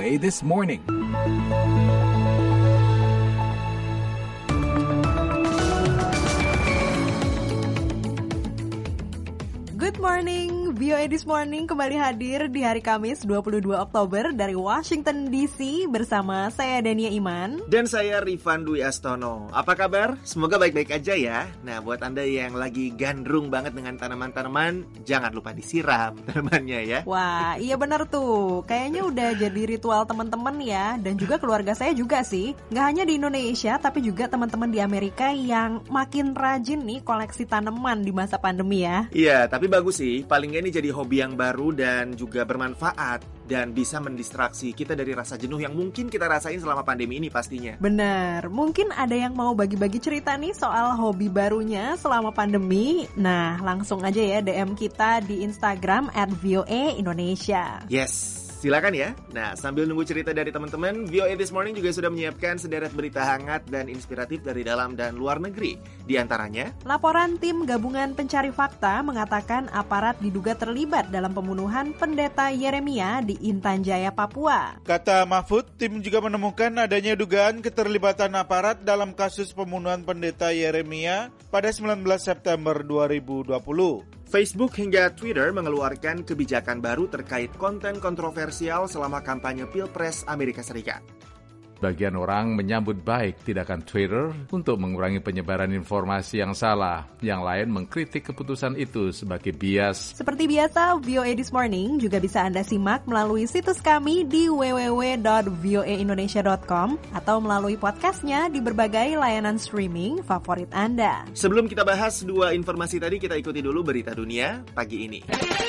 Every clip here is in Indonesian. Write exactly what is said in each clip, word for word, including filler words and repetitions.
A This Morning. Good morning, V O A This Morning kembali hadir di hari Kamis dua puluh dua Oktober dari Washington D C bersama saya Dania Iman. Dan saya Rifan Dwi Astono. Apa kabar? Semoga baik-baik aja ya. Nah, buat Anda yang lagi gandrung banget dengan tanaman-tanaman, jangan lupa disiram tanamannya ya. Wah, iya benar tuh. Kayaknya udah jadi ritual teman-teman ya. Dan juga keluarga saya juga sih. Nggak hanya di Indonesia, tapi juga teman-teman di Amerika yang makin rajin nih koleksi tanaman di masa pandemi ya. Iya, tapi bagus sih, paling nggak ini jadi hobi yang baru dan juga bermanfaat dan bisa mendistraksi kita dari rasa jenuh yang mungkin kita rasain selama pandemi ini pastinya. Benar, mungkin ada yang mau bagi-bagi cerita nih soal hobi barunya selama pandemi. Nah, langsung aja ya D M kita di Instagram at V O A Indonesia. Yes. Silakan ya. Nah, sambil nunggu cerita dari teman-teman, V O A This Morning juga sudah menyiapkan sederet berita hangat dan inspiratif dari dalam dan luar negeri. Di antaranya, laporan tim gabungan pencari fakta mengatakan aparat diduga terlibat dalam pembunuhan pendeta Yeremia di Intan Jaya, Papua. Kata Mahfud, tim juga menemukan adanya dugaan keterlibatan aparat dalam kasus pembunuhan pendeta Yeremia pada sembilan belas September dua ribu dua puluh. Facebook hingga Twitter mengeluarkan kebijakan baru terkait konten kontroversial selama kampanye Pilpres Amerika Serikat. Bagian orang menyambut baik tindakan Twitter untuk mengurangi penyebaran informasi yang salah. Yang lain mengkritik keputusan itu sebagai bias. Seperti biasa, V O A This Morning juga bisa Anda simak melalui situs kami di w w w dot v o a indonesia dot com atau melalui podcastnya di berbagai layanan streaming favorit Anda. Sebelum kita bahas dua informasi tadi, kita ikuti dulu berita dunia pagi ini.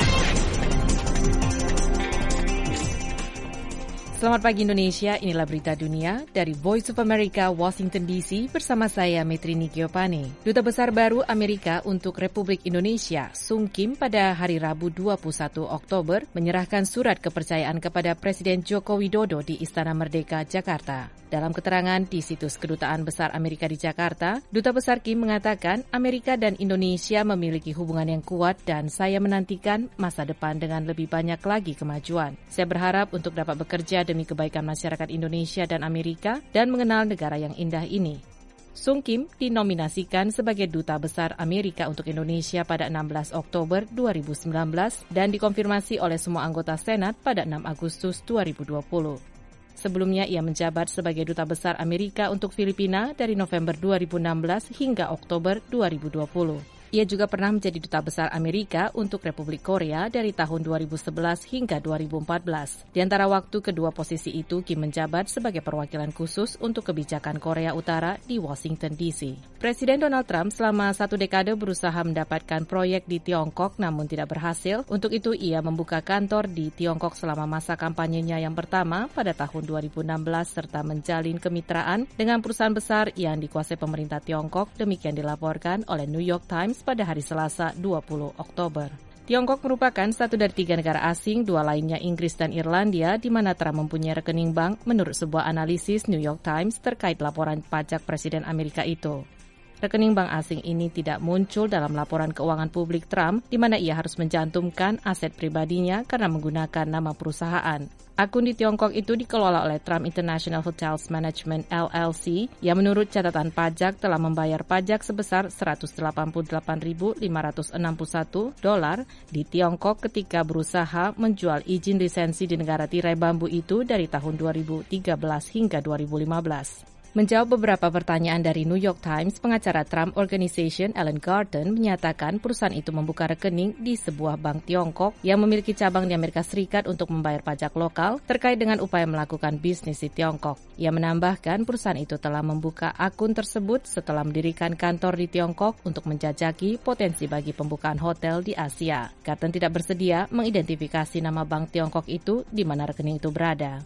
Selamat pagi Indonesia, inilah berita dunia dari Voice of America, Washington D C bersama saya Metrini Giovanni. Duta Besar baru Amerika untuk Republik Indonesia, Sung Kim, pada hari Rabu dua puluh satu Oktober menyerahkan surat kepercayaan kepada Presiden Joko Widodo di Istana Merdeka, Jakarta. Dalam keterangan di situs Kedutaan Besar Amerika di Jakarta, Duta Besar Kim mengatakan Amerika dan Indonesia memiliki hubungan yang kuat dan saya menantikan masa depan dengan lebih banyak lagi kemajuan. Saya berharap untuk dapat bekerja demi kebaikan masyarakat Indonesia dan Amerika dan mengenal negara yang indah ini. Sung Kim dinominasikan sebagai Duta Besar Amerika untuk Indonesia pada enam belas Oktober dua ribu sembilan belas dan dikonfirmasi oleh semua anggota Senat pada enam Agustus dua ribu dua puluh. Sebelumnya ia menjabat sebagai Duta Besar Amerika untuk Filipina dari November dua ribu enam belas hingga Oktober dua ribu dua puluh. Ia juga pernah menjadi Duta Besar Amerika untuk Republik Korea dari tahun dua ribu sebelas hingga dua ribu empat belas. Di antara waktu kedua posisi itu, Kim menjabat sebagai perwakilan khusus untuk kebijakan Korea Utara di Washington D C. Presiden Donald Trump selama satu dekade berusaha mendapatkan proyek di Tiongkok namun tidak berhasil. Untuk itu, ia membuka kantor di Tiongkok selama masa kampanyenya yang pertama pada tahun dua ribu enam belas serta menjalin kemitraan dengan perusahaan besar yang dikuasai pemerintah Tiongkok, demikian dilaporkan oleh New York Times pada hari Selasa dua puluh Oktober. Tiongkok merupakan satu dari tiga negara asing, dua lainnya Inggris dan Irlandia, di mana Trump mempunyai rekening bank menurut sebuah analisis New York Times terkait laporan pajak Presiden Amerika itu. Rekening bank asing ini tidak muncul dalam laporan keuangan publik Trump, di mana ia harus mencantumkan aset pribadinya karena menggunakan nama perusahaan. Akun di Tiongkok itu dikelola oleh Trump International Hotels Management L L C yang menurut catatan pajak telah membayar pajak sebesar seratus delapan puluh delapan ribu lima ratus enam puluh satu dolar di Tiongkok ketika berusaha menjual izin lisensi di negara tirai bambu itu dari tahun dua ribu tiga belas hingga dua ribu lima belas. Menjawab beberapa pertanyaan dari New York Times, pengacara Trump Organization Alan Garten menyatakan perusahaan itu membuka rekening di sebuah bank Tiongkok yang memiliki cabang di Amerika Serikat untuk membayar pajak lokal terkait dengan upaya melakukan bisnis di Tiongkok. Ia menambahkan perusahaan itu telah membuka akun tersebut setelah mendirikan kantor di Tiongkok untuk menjajaki potensi bagi pembukaan hotel di Asia. Garten tidak bersedia mengidentifikasi nama bank Tiongkok itu di mana rekening itu berada.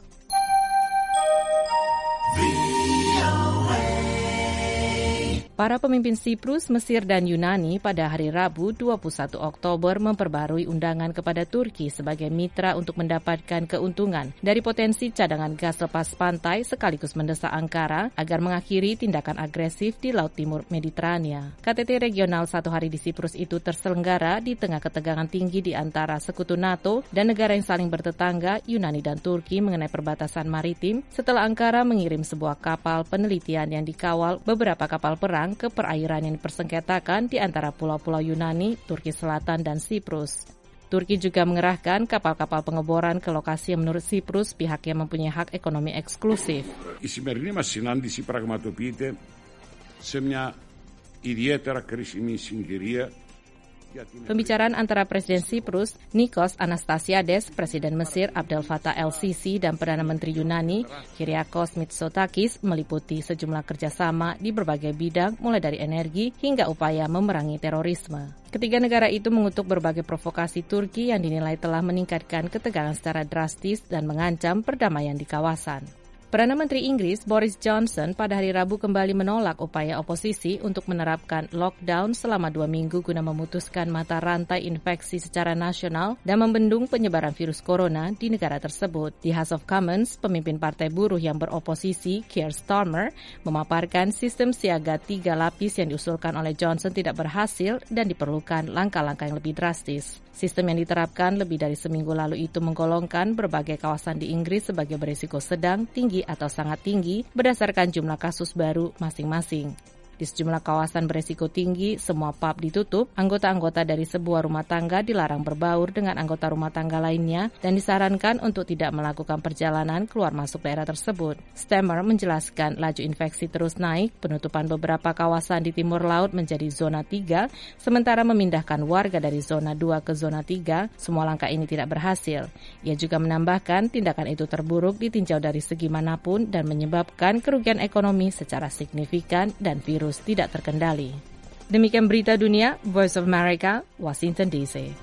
Para pemimpin Siprus, Mesir, dan Yunani pada hari Rabu dua puluh satu Oktober memperbarui undangan kepada Turki sebagai mitra untuk mendapatkan keuntungan dari potensi cadangan gas lepas pantai sekaligus mendesak Ankara agar mengakhiri tindakan agresif di Laut Timur Mediterania. K T T regional satu hari di Siprus itu terselenggara di tengah ketegangan tinggi di antara sekutu NATO dan negara yang saling bertetangga, Yunani dan Turki mengenai perbatasan maritim setelah Ankara mengirim sebuah kapal penelitian yang dikawal beberapa kapal perang ke perairan yang dipersengketakan di antara pulau-pulau Yunani, Turki Selatan, dan Siprus. Turki juga mengerahkan kapal-kapal pengeboran ke lokasi yang menurut Siprus pihaknya mempunyai hak ekonomi eksklusif. Η σημερινή μας συνάντηση πραγματοποιείται σε μια ιδιαίτερα κρίσιμη συγκυρία. Pembicaraan antara Presiden Siprus, Nikos Anastasiades, Presiden Mesir Abdel Fattah el-Sisi, dan Perdana Menteri Yunani, Kyriakos Mitsotakis, meliputi sejumlah kerjasama di berbagai bidang, mulai dari energi hingga upaya memerangi terorisme. Ketiga negara itu mengutuk berbagai provokasi Turki yang dinilai telah meningkatkan ketegangan secara drastis dan mengancam perdamaian di kawasan. Perdana Menteri Inggris Boris Johnson pada hari Rabu kembali menolak upaya oposisi untuk menerapkan lockdown selama dua minggu guna memutuskan mata rantai infeksi secara nasional dan membendung penyebaran virus corona di negara tersebut. Di House of Commons, pemimpin partai buruh yang beroposisi, Keir Starmer, memaparkan sistem siaga tiga lapis yang diusulkan oleh Johnson tidak berhasil dan diperlukan langkah-langkah yang lebih drastis. Sistem yang diterapkan lebih dari seminggu lalu itu menggolongkan berbagai kawasan di Inggris sebagai berisiko sedang, tinggi, atau sangat tinggi berdasarkan jumlah kasus baru masing-masing. Di sejumlah kawasan berisiko tinggi, semua pub ditutup, anggota-anggota dari sebuah rumah tangga dilarang berbaur dengan anggota rumah tangga lainnya dan disarankan untuk tidak melakukan perjalanan keluar masuk daerah tersebut. Starmer menjelaskan laju infeksi terus naik, penutupan beberapa kawasan di timur laut menjadi zona tiga, sementara memindahkan warga dari zona dua ke zona tiga, semua langkah ini tidak berhasil. Ia juga menambahkan tindakan itu terburuk ditinjau dari segi manapun dan menyebabkan kerugian ekonomi secara signifikan dan virus tidak terkendali. Demikian berita dunia, Voice of America, Washington D C.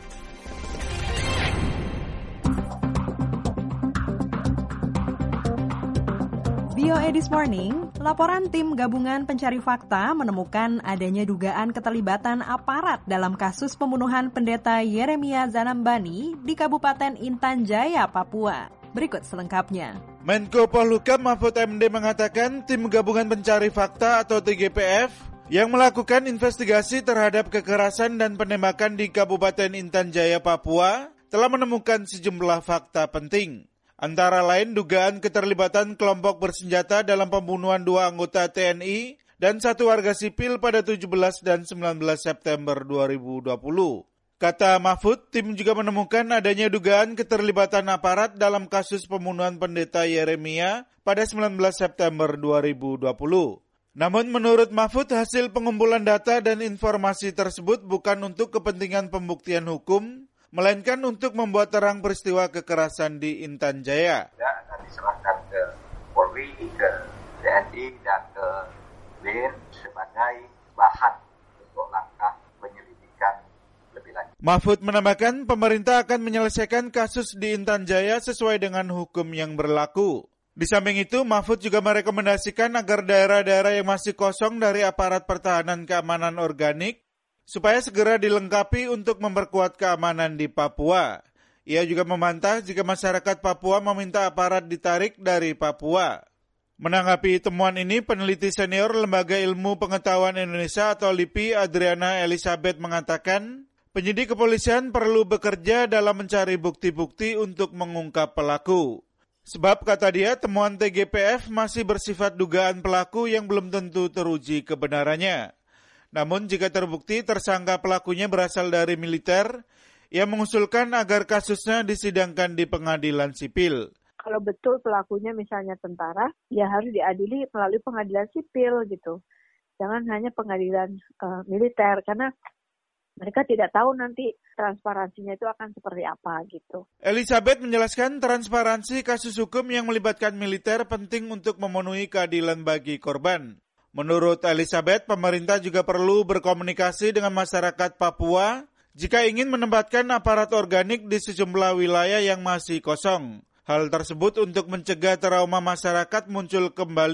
V O A This Morning, laporan tim gabungan pencari fakta menemukan adanya dugaan keterlibatan aparat dalam kasus pembunuhan pendeta Yeremia Zanambani di Kabupaten Intan Jaya, Papua. Berikut selengkapnya. Menko Polhukam Mahfud M D mengatakan tim gabungan pencari fakta atau T G P F yang melakukan investigasi terhadap kekerasan dan penembakan di Kabupaten Intan Jaya, Papua telah menemukan sejumlah fakta penting. Antara lain dugaan keterlibatan kelompok bersenjata dalam pembunuhan dua anggota T N I dan satu warga sipil pada tujuh belas dan sembilan belas September dua ribu dua puluh. Kata Mahfud, tim juga menemukan adanya dugaan keterlibatan aparat dalam kasus pembunuhan pendeta Yeremia pada sembilan belas September dua ribu dua puluh. Namun menurut Mahfud, hasil pengumpulan data dan informasi tersebut bukan untuk kepentingan pembuktian hukum, melainkan untuk membuat terang peristiwa kekerasan di Intan Jaya. Ya, akan diserahkan ke Polri, ke T N I, dan ke B R I N sebagai bahan untuk langkah penyelidikan lebih lanjut. Mahfud menambahkan pemerintah akan menyelesaikan kasus di Intan Jaya sesuai dengan hukum yang berlaku. Di samping itu, Mahfud juga merekomendasikan agar daerah-daerah yang masih kosong dari aparat pertahanan keamanan organik supaya segera dilengkapi untuk memperkuat keamanan di Papua. Ia juga membantah jika masyarakat Papua meminta aparat ditarik dari Papua. Menanggapi temuan ini, peneliti senior Lembaga Ilmu Pengetahuan Indonesia atau L I P I, Adriana Elizabeth mengatakan, penyidik kepolisian perlu bekerja dalam mencari bukti-bukti untuk mengungkap pelaku. Sebab, kata dia, temuan T G P F masih bersifat dugaan pelaku yang belum tentu teruji kebenarannya. Namun, jika terbukti tersangka pelakunya berasal dari militer, ia mengusulkan agar kasusnya disidangkan di pengadilan sipil. Kalau betul pelakunya misalnya tentara, ya harus diadili melalui pengadilan sipil gitu. Jangan hanya pengadilan uh, militer, karena mereka tidak tahu nanti transparansinya itu akan seperti apa gitu. Elizabeth menjelaskan transparansi kasus hukum yang melibatkan militer penting untuk memenuhi keadilan bagi korban. Menurut Elizabeth, pemerintah juga perlu berkomunikasi dengan masyarakat Papua jika ingin menempatkan aparat organik di sejumlah wilayah yang masih kosong. Hal tersebut untuk mencegah trauma masyarakat muncul kembali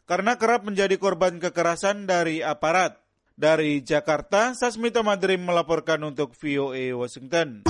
karena kerap menjadi korban kekerasan dari aparat. Dari Jakarta, Sasmita Madrim melaporkan untuk V O A Washington.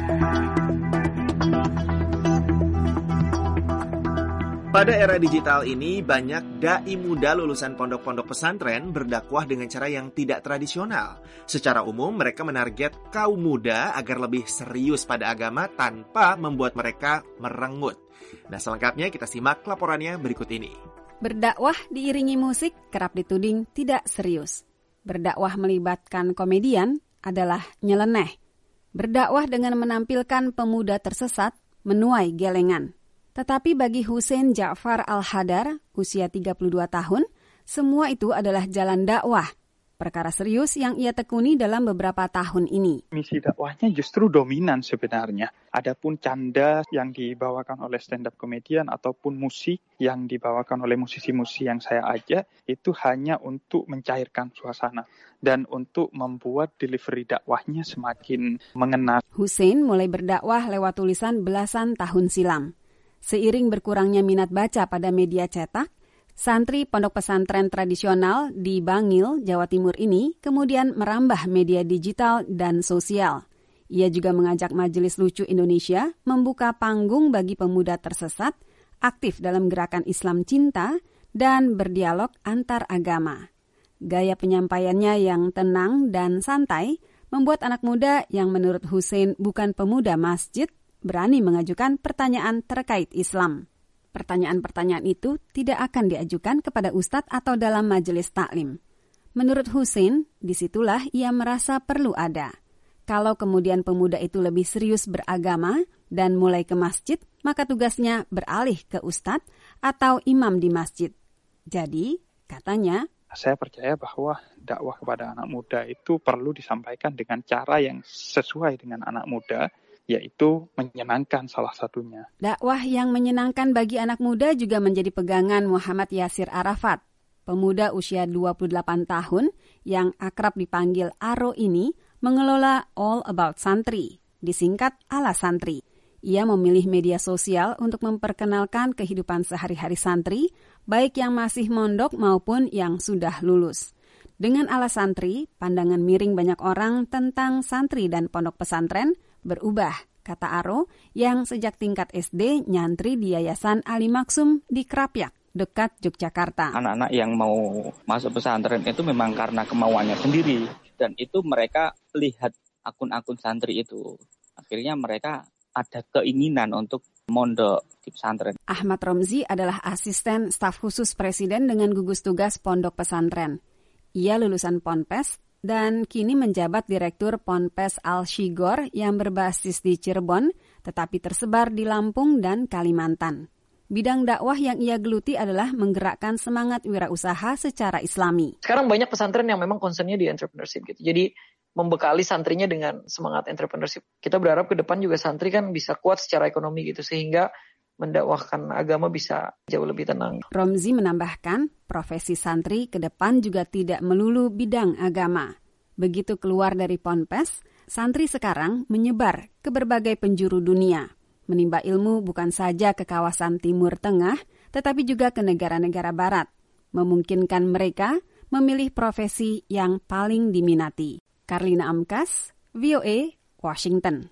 Pada era digital ini, banyak dai muda lulusan pondok-pondok pesantren berdakwah dengan cara yang tidak tradisional. Secara umum, mereka menarget kaum muda agar lebih serius pada agama tanpa membuat mereka merenggut. Nah, selengkapnya kita simak laporannya berikut ini. Berdakwah diiringi musik kerap dituding tidak serius. Berdakwah melibatkan komedian adalah nyeleneh. Berdakwah dengan menampilkan pemuda tersesat menuai gelengan. Tetapi bagi Hussein Ja'far Al-Hadar, usia tiga puluh dua tahun, semua itu adalah jalan dakwah. Perkara serius yang ia tekuni dalam beberapa tahun ini. Misi dakwahnya justru dominan sebenarnya. Adapun canda yang dibawakan oleh stand-up comedian ataupun musik yang dibawakan oleh musisi-musisi yang saya ajak, itu hanya untuk mencairkan suasana dan untuk membuat delivery dakwahnya semakin mengena. Hussein mulai berdakwah lewat tulisan belasan tahun silam. Seiring berkurangnya minat baca pada media cetak, santri pondok pesantren tradisional di Bangil, Jawa Timur ini kemudian merambah media digital dan sosial. Ia juga mengajak Majelis Lucu Indonesia membuka panggung bagi pemuda tersesat, aktif dalam gerakan Islam Cinta, dan berdialog antar agama. Gaya penyampaiannya yang tenang dan santai membuat anak muda yang menurut Hussein bukan pemuda masjid berani mengajukan pertanyaan terkait Islam. Pertanyaan-pertanyaan itu tidak akan diajukan kepada ustadz atau dalam majelis taklim. Menurut Hussein, disitulah ia merasa perlu ada. Kalau kemudian pemuda itu lebih serius beragama dan mulai ke masjid, maka tugasnya beralih ke ustadz atau imam di masjid. Jadi, katanya, saya percaya bahwa dakwah kepada anak muda itu perlu disampaikan dengan cara yang sesuai dengan anak muda, yaitu menyenangkan salah satunya. Dakwah yang menyenangkan bagi anak muda juga menjadi pegangan Muhammad Yasir Arafat. Pemuda usia dua puluh delapan tahun yang akrab dipanggil Aro ini mengelola All About Santri, disingkat Ala Santri. Ia memilih media sosial untuk memperkenalkan kehidupan sehari-hari santri, baik yang masih mondok maupun yang sudah lulus. Dengan Ala Santri, pandangan miring banyak orang tentang santri dan pondok pesantren berubah, kata Aro, yang sejak tingkat S D nyantri di Yayasan Ali Maksum di Krapyak, dekat Yogyakarta. Anak-anak yang mau masuk pesantren itu memang karena kemauannya sendiri. Dan itu mereka lihat akun-akun santri itu. Akhirnya mereka ada keinginan untuk mondok di pesantren. Ahmad Romzi adalah asisten staf khusus presiden dengan gugus tugas pondok pesantren. Ia lulusan Ponpes dan kini menjabat Direktur Ponpes Al-Shigor yang berbasis di Cirebon, tetapi tersebar di Lampung dan Kalimantan. Bidang dakwah yang ia geluti adalah menggerakkan semangat wirausaha secara islami. Sekarang banyak pesantren yang memang concernnya di entrepreneurship gitu. Jadi membekali santrinya dengan semangat entrepreneurship. Kita berharap ke depan juga santri kan bisa kuat secara ekonomi gitu, sehingga mendakwahkan agama bisa jauh lebih tenang. Romzi menambahkan, profesi santri ke depan juga tidak melulu bidang agama. Begitu keluar dari Ponpes, santri sekarang menyebar ke berbagai penjuru dunia. Menimba ilmu bukan saja ke kawasan Timur Tengah, tetapi juga ke negara-negara Barat. Memungkinkan mereka memilih profesi yang paling diminati. Karlina Amkas, V O A, Washington.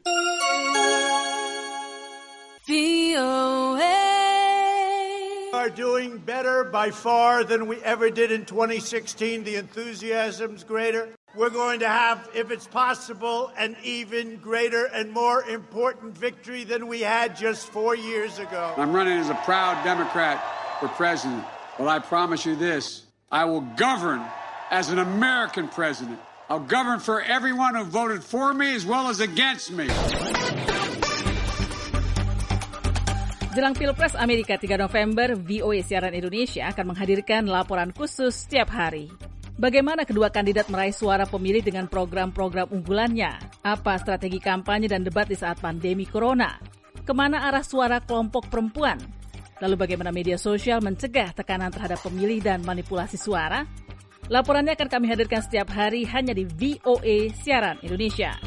V O A are doing better by far than we ever did in twenty sixteen. The enthusiasm's greater. We're going to have, if it's possible, an even greater and more important victory than we had just four years ago. I'm running as a proud Democrat for president, but I promise you this, I will govern as an American president. I'll govern for everyone who voted for me as well as against me. Jelang Pilpres Amerika tiga November, V O A Siaran Indonesia akan menghadirkan laporan khusus setiap hari. Bagaimana kedua kandidat meraih suara pemilih dengan program-program unggulannya? Apa strategi kampanye dan debat di saat pandemi corona? Kemana arah suara kelompok perempuan? Lalu bagaimana media sosial mencegah tekanan terhadap pemilih dan manipulasi suara? Laporannya akan kami hadirkan setiap hari hanya di V O A Siaran Indonesia.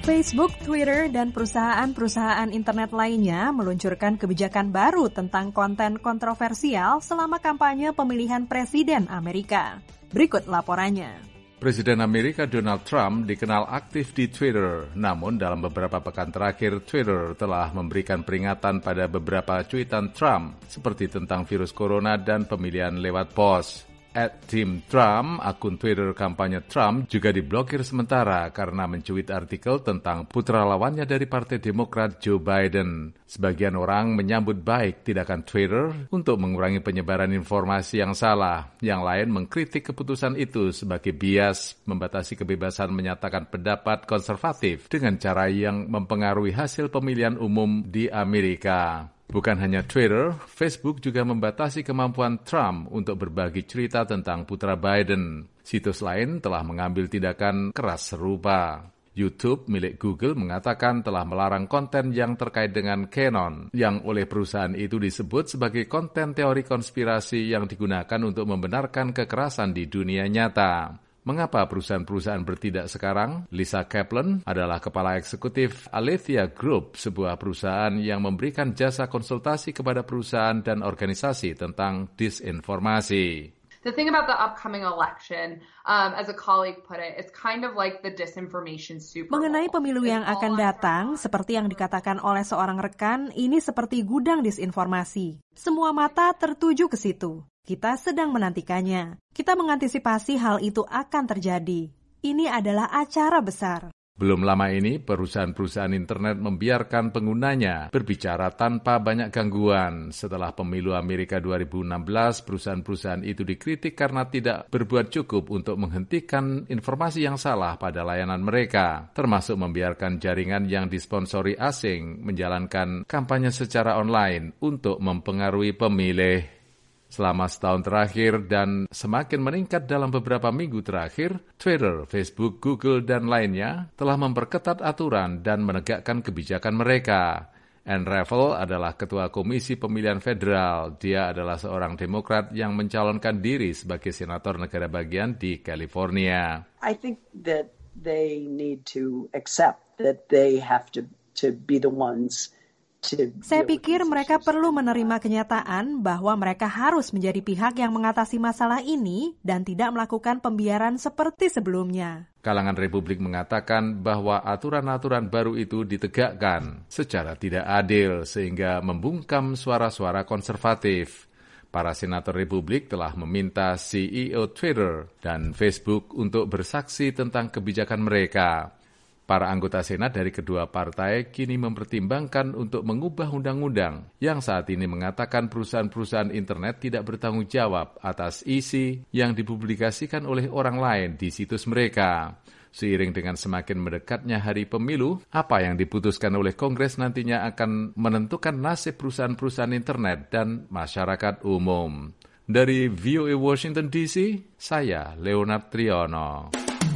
Facebook, Twitter, dan perusahaan-perusahaan internet lainnya meluncurkan kebijakan baru tentang konten kontroversial selama kampanye pemilihan presiden Amerika. Berikut laporannya. Presiden Amerika Donald Trump dikenal aktif di Twitter, namun dalam beberapa pekan terakhir Twitter telah memberikan peringatan pada beberapa cuitan Trump seperti tentang virus corona dan pemilihan lewat pos. At Tim Trump, akun Twitter kampanye Trump juga diblokir sementara karena mencuit artikel tentang putra lawannya dari Partai Demokrat Joe Biden. Sebagian orang menyambut baik tindakan Twitter untuk mengurangi penyebaran informasi yang salah. Yang lain mengkritik keputusan itu sebagai bias, membatasi kebebasan menyatakan pendapat konservatif dengan cara yang mempengaruhi hasil pemilihan umum di Amerika. Bukan hanya Twitter, Facebook juga membatasi kemampuan Trump untuk berbagi cerita tentang putra Biden. Situs lain telah mengambil tindakan keras serupa. YouTube milik Google mengatakan telah melarang konten yang terkait dengan QAnon, yang oleh perusahaan itu disebut sebagai konten teori konspirasi yang digunakan untuk membenarkan kekerasan di dunia nyata. Mengapa perusahaan-perusahaan bertindak sekarang? Lisa Kaplan adalah kepala eksekutif Aletheia Group, sebuah perusahaan yang memberikan jasa konsultasi kepada perusahaan dan organisasi tentang disinformasi. The thing about the upcoming election, um, as a colleague put it, it's kind of like the disinformation Super Bowl. Mengenai pemilu yang akan datang, seperti yang dikatakan oleh seorang rekan, ini seperti gudang disinformasi. Semua mata tertuju ke situ. Kita sedang menantikannya. Kita mengantisipasi hal itu akan terjadi. Ini adalah acara besar. Belum lama ini, perusahaan-perusahaan internet membiarkan penggunanya berbicara tanpa banyak gangguan. Setelah pemilu Amerika dua ribu enam belas, perusahaan-perusahaan itu dikritik karena tidak berbuat cukup untuk menghentikan informasi yang salah pada layanan mereka, termasuk membiarkan jaringan yang disponsori asing menjalankan kampanye secara online untuk mempengaruhi pemilih. Selama setahun terakhir dan semakin meningkat dalam beberapa minggu terakhir, Twitter, Facebook, Google, dan lainnya telah memperketat aturan dan menegakkan kebijakan mereka. Ann Revel adalah Ketua Komisi Pemilihan Federal. Dia adalah seorang Demokrat yang mencalonkan diri sebagai senator negara bagian di California. I think that they need to accept that they have to to be the ones. Saya pikir mereka perlu menerima kenyataan bahwa mereka harus menjadi pihak yang mengatasi masalah ini dan tidak melakukan pembiaran seperti sebelumnya. Kalangan Republik mengatakan bahwa aturan-aturan baru itu ditegakkan secara tidak adil sehingga membungkam suara-suara konservatif. Para senator Republik telah meminta C E O Twitter dan Facebook untuk bersaksi tentang kebijakan mereka. Para anggota Senat dari kedua partai kini mempertimbangkan untuk mengubah undang-undang yang saat ini mengatakan perusahaan-perusahaan internet tidak bertanggung jawab atas isi yang dipublikasikan oleh orang lain di situs mereka. Seiring dengan semakin mendekatnya hari pemilu, apa yang diputuskan oleh Kongres nantinya akan menentukan nasib perusahaan-perusahaan internet dan masyarakat umum. Dari V O A Washington D C, saya Leonard Triono.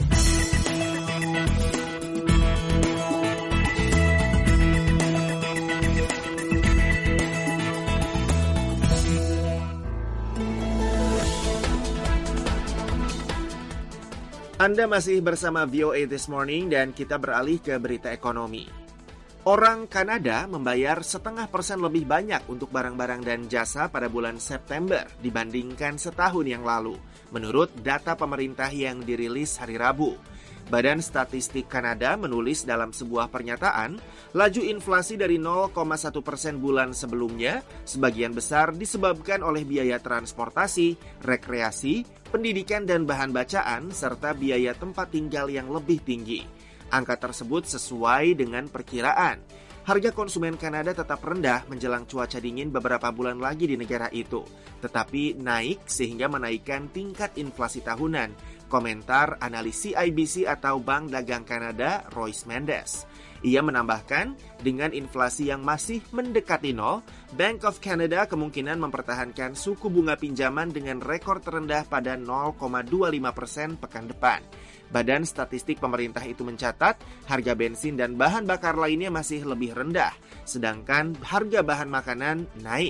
Anda masih bersama V O A This Morning dan kita beralih ke berita ekonomi. Orang Kanada membayar setengah persen lebih banyak untuk barang-barang dan jasa pada bulan September dibandingkan setahun yang lalu, menurut data pemerintah yang dirilis hari Rabu. Badan Statistik Kanada menulis dalam sebuah pernyataan, laju inflasi dari nol koma satu persen bulan sebelumnya sebagian besar disebabkan oleh biaya transportasi, rekreasi, pendidikan dan bahan bacaan, serta biaya tempat tinggal yang lebih tinggi. Angka tersebut sesuai dengan perkiraan. Harga konsumen Kanada tetap rendah menjelang cuaca dingin beberapa bulan lagi di negara itu, tetapi naik sehingga menaikkan tingkat inflasi tahunan. Komentar analis C I B C atau Bank Dagang Kanada, Royce Mendes. Ia menambahkan, dengan inflasi yang masih mendekati nol, Bank of Canada kemungkinan mempertahankan suku bunga pinjaman dengan rekor terendah pada nol koma dua lima persen pekan depan. Badan Statistik pemerintah itu mencatat, harga bensin dan bahan bakar lainnya masih lebih rendah, sedangkan harga bahan makanan naik.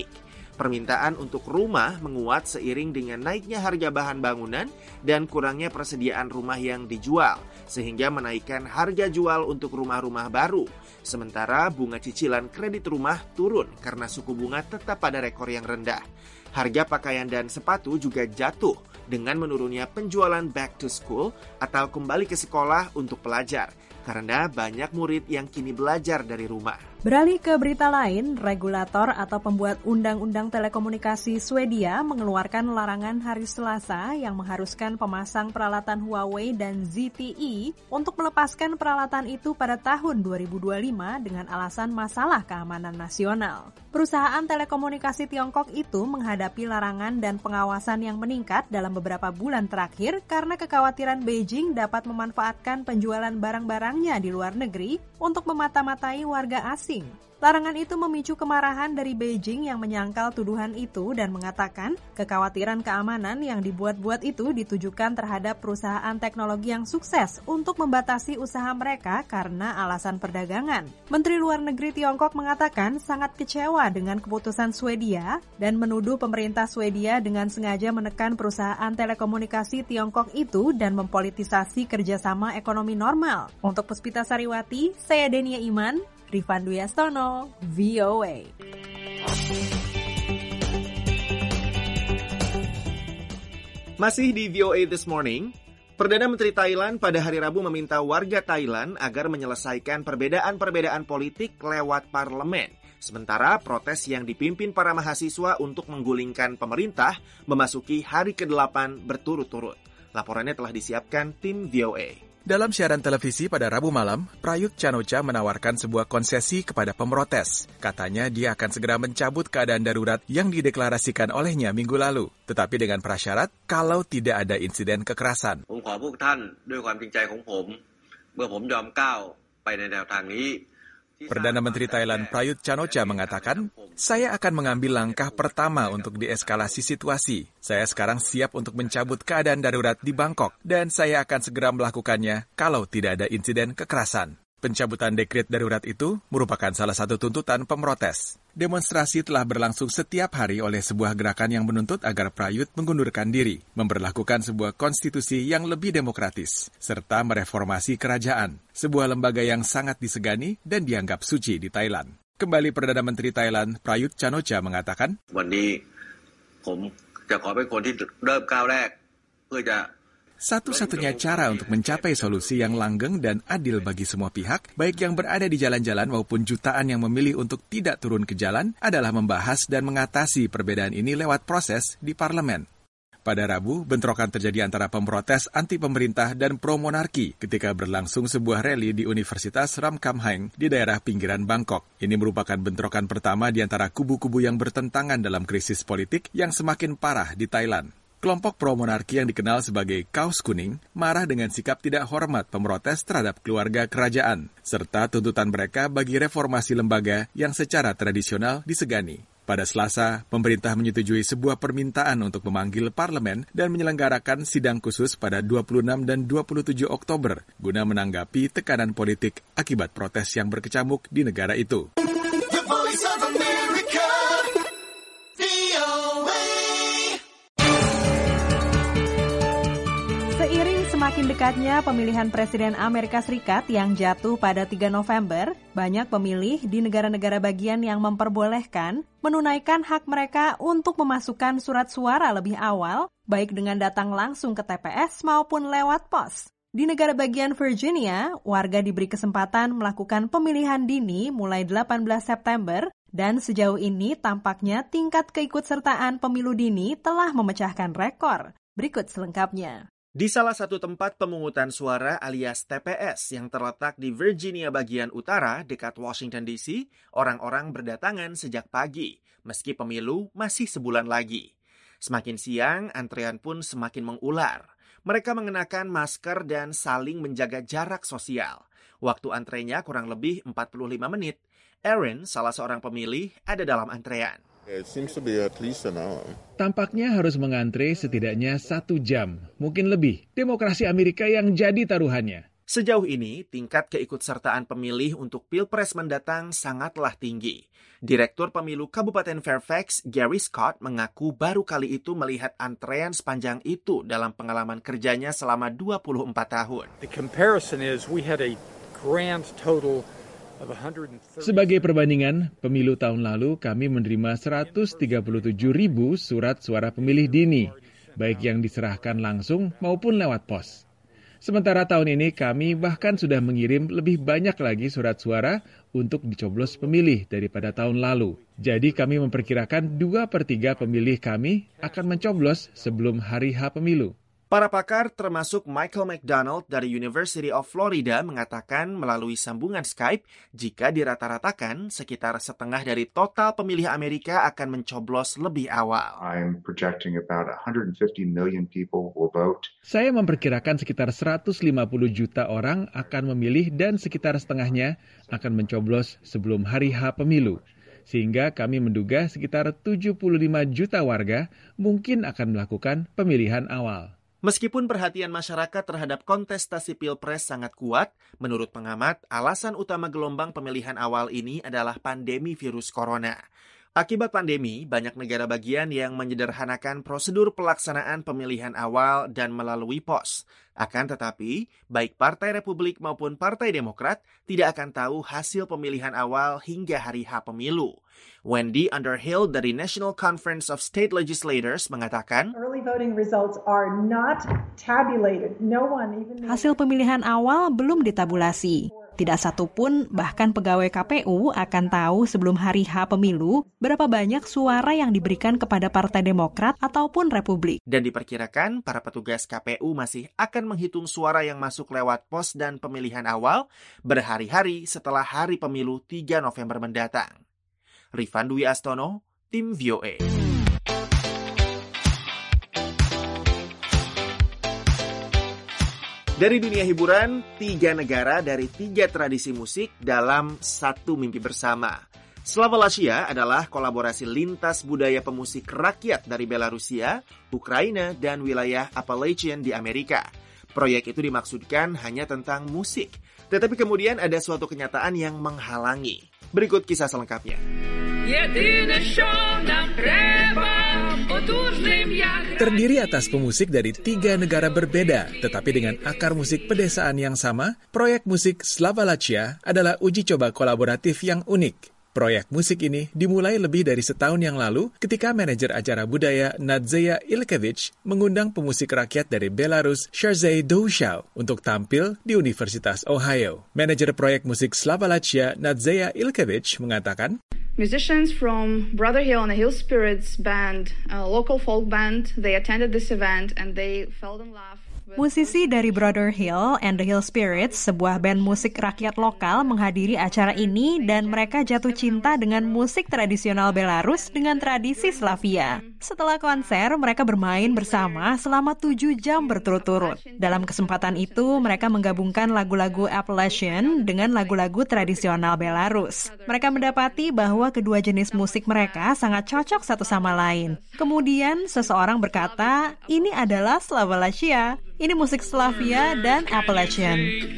Permintaan untuk rumah menguat seiring dengan naiknya harga bahan bangunan dan kurangnya persediaan rumah yang dijual, sehingga menaikkan harga jual untuk rumah-rumah baru. Sementara bunga cicilan kredit rumah turun karena suku bunga tetap pada rekor yang rendah. Harga pakaian dan sepatu juga jatuh dengan menurunnya penjualan back to school atau kembali ke sekolah untuk pelajar, karena banyak murid yang kini belajar dari rumah. Beralih ke berita lain, regulator atau pembuat undang-undang telekomunikasi Swedia mengeluarkan larangan hari Selasa yang mengharuskan pemasang peralatan Huawei dan Z T E untuk melepaskan peralatan itu pada tahun dua ribu dua puluh lima dengan alasan masalah keamanan nasional. Perusahaan telekomunikasi Tiongkok itu menghadapi larangan dan pengawasan yang meningkat dalam beberapa bulan terakhir karena kekhawatiran Beijing dapat memanfaatkan penjualan barang-barangnya di luar negeri untuk memata-matai warga asing. Larangan itu memicu kemarahan dari Beijing yang menyangkal tuduhan itu dan mengatakan kekhawatiran keamanan yang dibuat-buat itu ditujukan terhadap perusahaan teknologi yang sukses untuk membatasi usaha mereka karena alasan perdagangan. Menteri Luar Negeri Tiongkok mengatakan sangat kecewa dengan keputusan Swedia dan menuduh pemerintah Swedia dengan sengaja menekan perusahaan telekomunikasi Tiongkok itu dan mempolitisasi kerjasama ekonomi normal. Untuk Puspita Sariwati, saya Denia Iman, Rifan Dwi Astono, V O A. Masih di V O A This Morning, Perdana Menteri Thailand pada hari Rabu meminta warga Thailand agar menyelesaikan perbedaan-perbedaan politik lewat parlemen. Sementara protes yang dipimpin para mahasiswa untuk menggulingkan pemerintah memasuki hari kedelapan berturut-turut. Laporannya telah disiapkan tim V O A. Dalam siaran televisi pada Rabu malam, Prayut Chan-o-cha menawarkan sebuah konsesi kepada pemrotes. Katanya dia akan segera mencabut keadaan darurat yang dideklarasikan olehnya minggu lalu, tetapi dengan prasyarat kalau tidak ada insiden kekerasan. Perdana Menteri Thailand Prayut Chan-o-cha mengatakan, saya akan mengambil langkah pertama untuk dieskalasi situasi. Saya sekarang siap untuk mencabut keadaan darurat di Bangkok, dan saya akan segera melakukannya kalau tidak ada insiden kekerasan. Pencabutan dekret darurat itu merupakan salah satu tuntutan pemrotes. Demonstrasi telah berlangsung setiap hari oleh sebuah gerakan yang menuntut agar Prayut mengundurkan diri, memberlakukan sebuah konstitusi yang lebih demokratis, serta mereformasi kerajaan, sebuah lembaga yang sangat disegani dan dianggap suci di Thailand. Kembali Perdana Menteri Thailand Prayut Chan-o-cha mengatakan, satu-satunya cara untuk mencapai solusi yang langgeng dan adil bagi semua pihak, baik yang berada di jalan-jalan maupun jutaan yang memilih untuk tidak turun ke jalan, adalah membahas dan mengatasi perbedaan ini lewat proses di parlemen. Pada Rabu, bentrokan terjadi antara pemrotes anti-pemerintah dan pro-monarki ketika berlangsung sebuah rally di Universitas Ramkhamhaeng di daerah pinggiran Bangkok. Ini merupakan bentrokan pertama di antara kubu-kubu yang bertentangan dalam krisis politik yang semakin parah di Thailand. Kelompok pro-monarki yang dikenal sebagai Kaus Kuning marah dengan sikap tidak hormat pemrotes terhadap keluarga kerajaan, serta tuntutan mereka bagi reformasi lembaga yang secara tradisional disegani. Pada Selasa, pemerintah menyetujui sebuah permintaan untuk memanggil parlemen dan menyelenggarakan sidang khusus pada dua puluh enam dan dua puluh tujuh Oktober guna menanggapi tekanan politik akibat protes yang berkecamuk di negara itu. The Voice of America, V O A. Seiring semakin dekatnya pemilihan Presiden Amerika Serikat yang jatuh pada tiga November, banyak pemilih di negara-negara bagian yang memperbolehkan menunaikan hak mereka untuk memasukkan surat suara lebih awal, baik dengan datang langsung ke T P S maupun lewat pos. Di negara bagian Virginia, warga diberi kesempatan melakukan pemilihan dini mulai delapan belas September, dan sejauh ini tampaknya tingkat keikutsertaan pemilu dini telah memecahkan rekor. Berikut selengkapnya. Di salah satu tempat pemungutan suara alias T P S yang terletak di Virginia bagian utara dekat Washington D C, orang-orang berdatangan sejak pagi, meski pemilu masih sebulan lagi. Semakin siang, antrean pun semakin mengular. Mereka mengenakan masker dan saling menjaga jarak sosial. Waktu antrenya kurang lebih empat puluh lima menit. Aaron, salah seorang pemilih, ada dalam antrean. Tampaknya harus mengantre setidaknya satu jam, mungkin lebih. Demokrasi Amerika yang jadi taruhannya. Sejauh ini, tingkat keikutsertaan pemilih untuk Pilpres mendatang sangatlah tinggi. Direktur Pemilu Kabupaten Fairfax, Gary Scott, mengaku baru kali itu melihat antrean sepanjang itu dalam pengalaman kerjanya selama dua puluh empat tahun. The comparison is we had a grand total of one hundred thirty Sebagai perbandingan, pemilu tahun lalu kami menerima seratus tiga puluh tujuh ribu surat suara pemilih dini, baik yang diserahkan langsung maupun lewat pos. Sementara tahun ini kami bahkan sudah mengirim lebih banyak lagi surat suara untuk dicoblos pemilih daripada tahun lalu. Jadi kami memperkirakan dua per tiga pemilih kami akan mencoblos sebelum hari H pemilu. Para pakar termasuk Michael McDonald dari University of Florida mengatakan melalui sambungan Skype, jika dirata-ratakan, sekitar setengah dari total pemilih Amerika akan mencoblos lebih awal. I'm projecting about one hundred fifty million people will vote. Saya memperkirakan sekitar seratus lima puluh juta orang akan memilih dan sekitar setengahnya akan mencoblos sebelum hari H pemilu. Sehingga kami menduga sekitar tujuh puluh lima juta warga mungkin akan melakukan pemilihan awal. Meskipun perhatian masyarakat terhadap kontestasi Pilpres sangat kuat, menurut pengamat, alasan utama gelombang pemilihan awal ini adalah pandemi virus corona. Akibat pandemi, banyak negara bagian yang menyederhanakan prosedur pelaksanaan pemilihan awal dan melalui pos. Akan tetapi, baik Partai Republik maupun Partai Demokrat tidak akan tahu hasil pemilihan awal hingga hari H pemilu. Wendy Underhill dari National Conference of State Legislators mengatakan, Early voting results are not tabulated. No one even Hasil pemilihan awal belum ditabulasi. Tidak satu pun, bahkan pegawai K P U akan tahu sebelum hari H pemilu berapa banyak suara yang diberikan kepada Partai Demokrat ataupun Republik. Dan diperkirakan para petugas K P U masih akan menghitung suara yang masuk lewat pos dan pemilihan awal berhari-hari setelah hari pemilu tiga November mendatang. Rifan Dwi Astono, Tim V O A. Dari dunia hiburan, tiga negara dari tiga tradisi musik dalam satu mimpi bersama. Slavolacia adalah kolaborasi lintas budaya pemusik rakyat dari Belarusia, Ukraina, dan wilayah Appalachian di Amerika. Proyek itu dimaksudkan hanya tentang musik, tetapi kemudian ada suatu kenyataan yang menghalangi. Berikut kisah selengkapnya. Terdiri atas pemusik dari tiga negara berbeda, tetapi dengan akar musik pedesaan yang sama, proyek musik Slavolacia adalah uji coba kolaboratif yang unik. Proyek musik ini dimulai lebih dari setahun yang lalu ketika manajer acara budaya Nadzeja Ilkevich mengundang pemusik rakyat dari Belarus, Sherzej Doushau, untuk tampil di Universitas Ohio. Manajer proyek musik Slavolacia, Nadzeja Ilkevich, mengatakan, Musicians from Brother Hill and the Hill Spirits band, a local folk band, they attended this event and they fell in love. Musisi dari Brother Hill and the Hill Spirits, sebuah band musik rakyat lokal, menghadiri acara ini dan mereka jatuh cinta dengan musik tradisional Belarus dengan tradisi Slavia. Setelah konser, mereka bermain bersama selama tujuh jam berturut-turut. Dalam kesempatan itu, mereka menggabungkan lagu-lagu Appalachian dengan lagu-lagu tradisional Belarus. Mereka mendapati bahwa kedua jenis musik mereka sangat cocok satu sama lain. Kemudian, seseorang berkata, ini adalah Slavolacia. Ini musik Slavia dan Appalachian.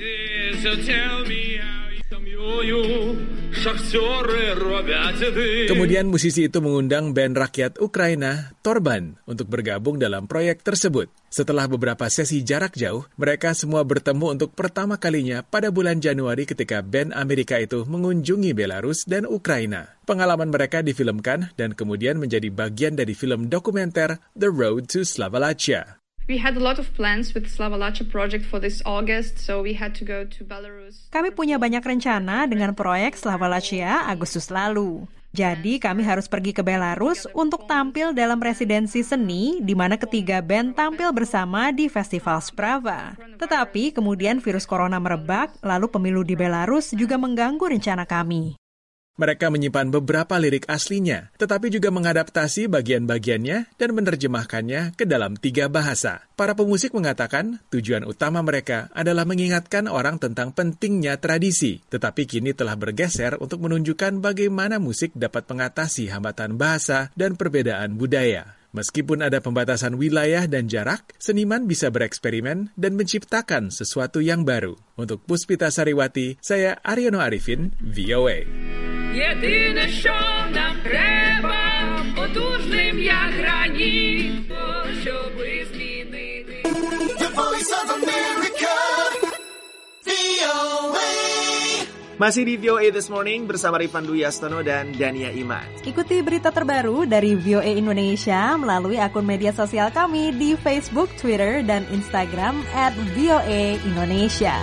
Kemudian musisi itu mengundang band rakyat Ukraina, Torban, untuk bergabung dalam proyek tersebut. Setelah beberapa sesi jarak jauh, mereka semua bertemu untuk pertama kalinya pada bulan Januari ketika band Amerika itu mengunjungi Belarus dan Ukraina. Pengalaman mereka difilmkan dan kemudian menjadi bagian dari film dokumenter The Road to Slavolacia. We had a lot of plans with Slavolacia project for this August, so we had to go to Belarus. Kami punya banyak rencana dengan proyek Slavolacia Agustus lalu. Jadi kami harus pergi ke Belarus untuk tampil dalam residensi seni di mana ketiga band tampil bersama di Festival Sprava. Tetapi kemudian virus corona merebak, lalu pemilu di Belarus juga mengganggu rencana kami. Mereka menyimpan beberapa lirik aslinya, tetapi juga mengadaptasi bagian-bagiannya dan menerjemahkannya ke dalam tiga bahasa. Para pemusik mengatakan tujuan utama mereka adalah mengingatkan orang tentang pentingnya tradisi, tetapi kini telah bergeser untuk menunjukkan bagaimana musik dapat mengatasi hambatan bahasa dan perbedaan budaya. Meskipun ada pembatasan wilayah dan jarak, seniman bisa bereksperimen dan menciptakan sesuatu yang baru. Untuk Puspita Sariwati, saya Aryono Arifin, V O A. Єдине, що нам треба, потужним як граніт, щоби змінити. The Voice of America, V O A. Masih di V O A This Morning bersama Rifan Dwi Astono dan Dania Iman. Ikuti berita terbaru dari V O A Indonesia melalui akun media sosial kami di Facebook, Twitter, dan Instagram at V O A Indonesia.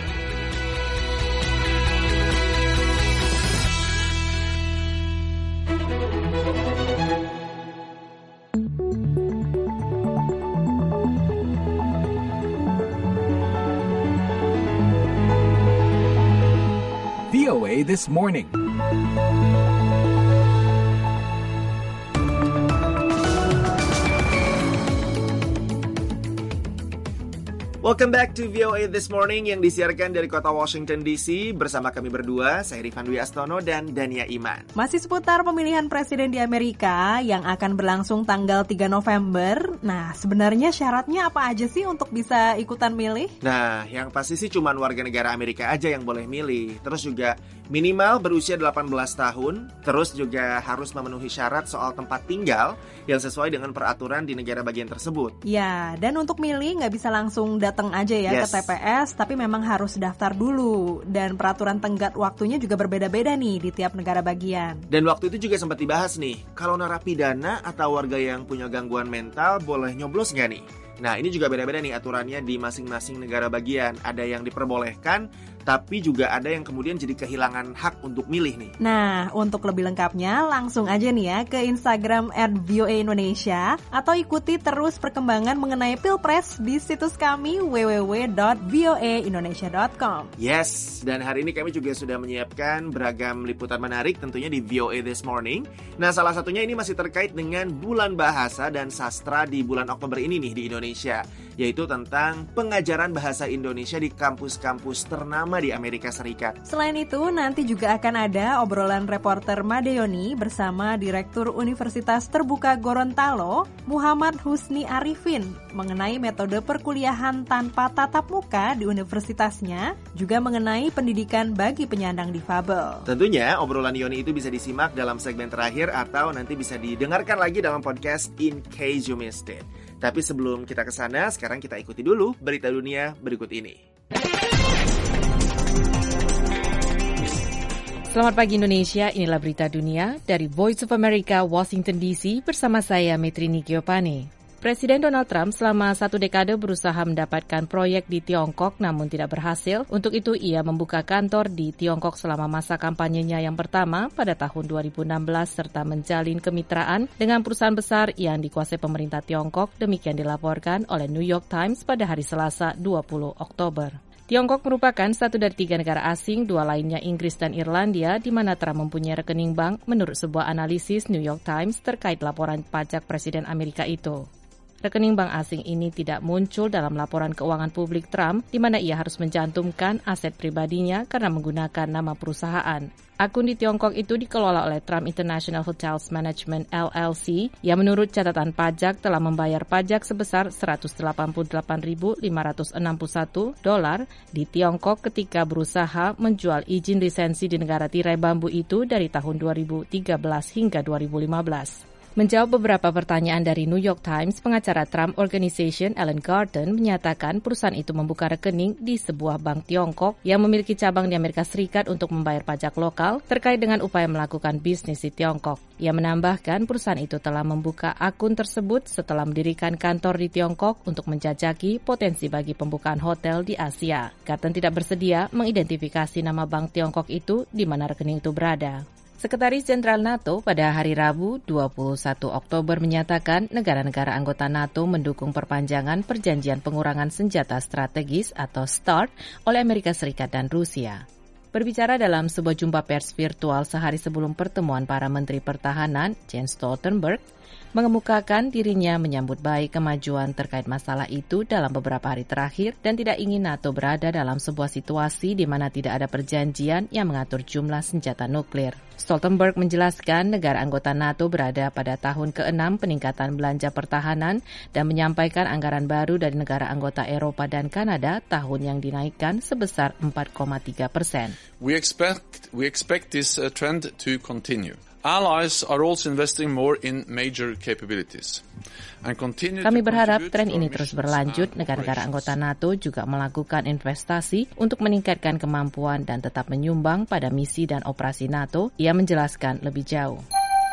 V O A This Morning. Welcome back to V O A This Morning yang disiarkan dari kota Washington D C bersama kami berdua, saya Rifan Dwi Astono dan Dania Iman. Masih seputar pemilihan presiden di Amerika yang akan berlangsung tanggal tiga November. Nah, sebenarnya syaratnya apa aja sih untuk bisa ikutan milih? Nah, yang pasti sih cuma warga negara Amerika aja yang boleh milih. Terus juga minimal berusia delapan belas tahun. Terus juga harus memenuhi syarat soal tempat tinggal yang sesuai dengan peraturan di negara bagian tersebut. Ya, dan untuk milih nggak bisa langsung datang aja ya yes. ke T P S, tapi memang harus daftar dulu. Dan peraturan tenggat waktunya juga berbeda-beda nih di tiap negara bagian. Dan waktu itu juga sempat dibahas nih, kalau narapidana atau warga yang punya gangguan mental boleh nyoblos nggak nih? Nah, ini juga beda-beda nih aturannya di masing-masing negara bagian. Ada yang diperbolehkan, tapi juga ada yang kemudian jadi kehilangan hak untuk milih nih. Nah, untuk lebih lengkapnya langsung aja nih ya ke Instagram at V O A Indonesia atau ikuti terus perkembangan mengenai Pilpres di situs kami w w w dot v o a indonesia dot com. Yes, dan hari ini kami juga sudah menyiapkan beragam liputan menarik tentunya di V O A This Morning. Nah, salah satunya ini masih terkait dengan Bulan Bahasa dan Sastra di bulan Oktober ini nih di Indonesia, yaitu tentang pengajaran bahasa Indonesia di kampus-kampus ternama di Amerika Serikat. Selain itu, nanti juga akan ada obrolan reporter Madeoni bersama Direktur Universitas Terbuka Gorontalo, Muhammad Husni Arifin, mengenai metode perkuliahan tanpa tatap muka di universitasnya, juga mengenai pendidikan bagi penyandang difabel. Tentunya, obrolan Yoni itu bisa disimak dalam segmen terakhir atau nanti bisa didengarkan lagi dalam podcast In Case You Missed It. Tapi sebelum kita ke sana, sekarang kita ikuti dulu berita dunia berikut ini. Selamat pagi Indonesia, inilah berita dunia dari Voice of America, Washington D C bersama saya Metrini Giopane. Presiden Donald Trump selama satu dekade berusaha mendapatkan proyek di Tiongkok namun tidak berhasil. Untuk itu ia membuka kantor di Tiongkok selama masa kampanyenya yang pertama pada tahun dua ribu enam belas serta menjalin kemitraan dengan perusahaan besar yang dikuasai pemerintah Tiongkok. Demikian dilaporkan oleh New York Times pada hari Selasa dua puluh Oktober. Tiongkok merupakan satu dari tiga negara asing, dua lainnya Inggris dan Irlandia, di mana Trump mempunyai rekening bank menurut sebuah analisis New York Times terkait laporan pajak Presiden Amerika itu. Rekening bank asing ini tidak muncul dalam laporan keuangan publik Trump, di mana ia harus mencantumkan aset pribadinya karena menggunakan nama perusahaan. Akun di Tiongkok itu dikelola oleh Trump International Hotels Management L L C yang menurut catatan pajak telah membayar pajak sebesar seratus delapan puluh delapan ribu lima ratus enam puluh satu dolar di Tiongkok ketika berusaha menjual izin lisensi di negara tirai bambu itu dari tahun dua ribu tiga belas hingga dua ribu lima belas. Menjawab beberapa pertanyaan dari New York Times, pengacara Trump Organization Alan Garten menyatakan perusahaan itu membuka rekening di sebuah bank Tiongkok yang memiliki cabang di Amerika Serikat untuk membayar pajak lokal terkait dengan upaya melakukan bisnis di Tiongkok. Ia menambahkan perusahaan itu telah membuka akun tersebut setelah mendirikan kantor di Tiongkok untuk menjajaki potensi bagi pembukaan hotel di Asia. Garten tidak bersedia mengidentifikasi nama bank Tiongkok itu di mana rekening itu berada. Sekretaris Jenderal NATO pada hari Rabu dua puluh satu Oktober menyatakan negara-negara anggota NATO mendukung perpanjangan perjanjian pengurangan senjata strategis atau START oleh Amerika Serikat dan Rusia. Berbicara dalam sebuah jumpa pers virtual sehari sebelum pertemuan para Menteri Pertahanan, Jens Stoltenberg, mengemukakan dirinya menyambut baik kemajuan terkait masalah itu dalam beberapa hari terakhir dan tidak ingin NATO berada dalam sebuah situasi di mana tidak ada perjanjian yang mengatur jumlah senjata nuklir. Stoltenberg menjelaskan negara anggota NATO berada pada tahun keenam peningkatan belanja pertahanan dan menyampaikan anggaran baru dari negara anggota Eropa dan Kanada tahun yang dinaikkan sebesar empat koma tiga persen. We expect we expect this uh, trend to continue. Allies are also investing more in major capabilities. Kami berharap tren ini terus berlanjut. Negara-negara anggota NATO juga melakukan investasi untuk meningkatkan kemampuan dan tetap menyumbang pada misi dan operasi NATO. Ia menjelaskan lebih jauh.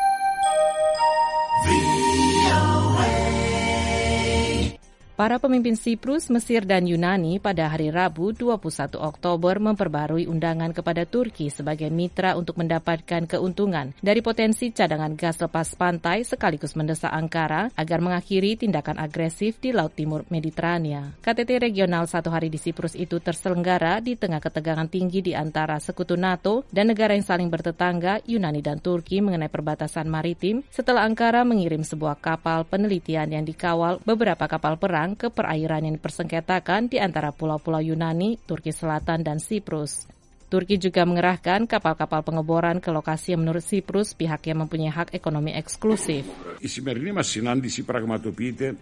Para pemimpin Siprus, Mesir, dan Yunani pada hari Rabu dua puluh satu Oktober memperbarui undangan kepada Turki sebagai mitra untuk mendapatkan keuntungan dari potensi cadangan gas lepas pantai sekaligus mendesak Ankara agar mengakhiri tindakan agresif di Laut Timur Mediterania. K T T regional satu hari di Siprus itu terselenggara di tengah ketegangan tinggi di antara sekutu NATO dan negara yang saling bertetangga, Yunani dan Turki mengenai perbatasan maritim setelah Ankara mengirim sebuah kapal penelitian yang dikawal beberapa kapal perang ke perairan yang dipersengketakan di antara pulau-pulau Yunani, Turki Selatan, dan Siprus. Turki juga mengerahkan kapal-kapal pengeboran ke lokasi yang menurut Siprus pihak yang mempunyai hak ekonomi eksklusif. Η σημερινή μας συνάντηση πραγματοποιείται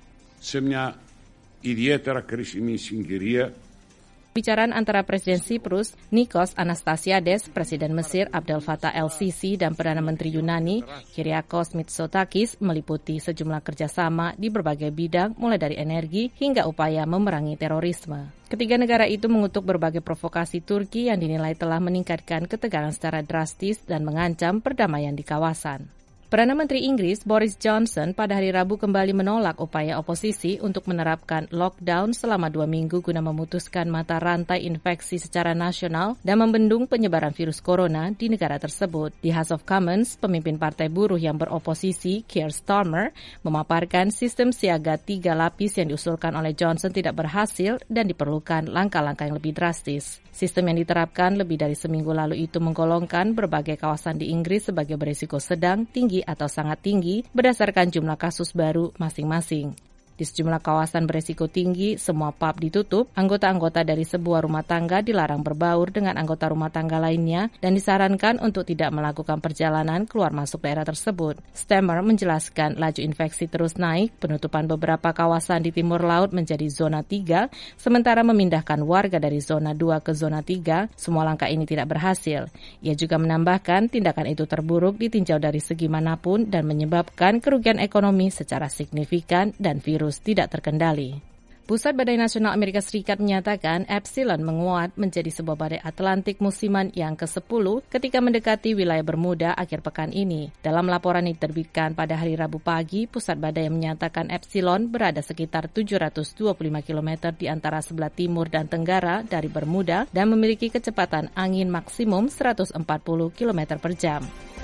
σε μια ιδιαίτερα κρίσιμη συγκυρία. Bicaraan antara Presiden Siprus, Nikos Anastasiades, Presiden Mesir Abdel Fattah el-Sisi, dan Perdana Menteri Yunani, Kyriakos Mitsotakis, meliputi sejumlah kerjasama di berbagai bidang, mulai dari energi hingga upaya memerangi terorisme. Ketiga negara itu mengutuk berbagai provokasi Turki yang dinilai telah meningkatkan ketegangan secara drastis dan mengancam perdamaian di kawasan. Perdana Menteri Inggris Boris Johnson pada hari Rabu kembali menolak upaya oposisi untuk menerapkan lockdown selama dua minggu guna memutuskan mata rantai infeksi secara nasional dan membendung penyebaran virus corona di negara tersebut. Di House of Commons, pemimpin partai buruh yang beroposisi, Keir Starmer, memaparkan sistem siaga tiga lapis yang diusulkan oleh Johnson tidak berhasil dan diperlukan langkah-langkah yang lebih drastis. Sistem yang diterapkan lebih dari seminggu lalu itu menggolongkan berbagai kawasan di Inggris sebagai berisiko sedang, tinggi, atau sangat tinggi berdasarkan jumlah kasus baru masing-masing. Di sejumlah kawasan berisiko tinggi, semua pub ditutup, anggota-anggota dari sebuah rumah tangga dilarang berbaur dengan anggota rumah tangga lainnya dan disarankan untuk tidak melakukan perjalanan keluar masuk daerah tersebut. Stammer menjelaskan laju infeksi terus naik, penutupan beberapa kawasan di timur laut menjadi zona tiga, sementara memindahkan warga dari zona dua ke zona tiga, semua langkah ini tidak berhasil. Ia juga menambahkan tindakan itu terburuk ditinjau dari segi manapun dan menyebabkan kerugian ekonomi secara signifikan dan virus tidak terkendali. Pusat Badai Nasional Amerika Serikat menyatakan Epsilon menguat menjadi sebuah badai Atlantik musiman yang kesepuluh ketika mendekati wilayah Bermuda akhir pekan ini. Dalam laporan yang diterbitkan pada hari Rabu pagi, Pusat Badai menyatakan Epsilon berada sekitar tujuh ratus dua puluh lima kilometer di antara sebelah timur dan tenggara dari Bermuda dan memiliki kecepatan angin maksimum seratus empat puluh kilometer per jam.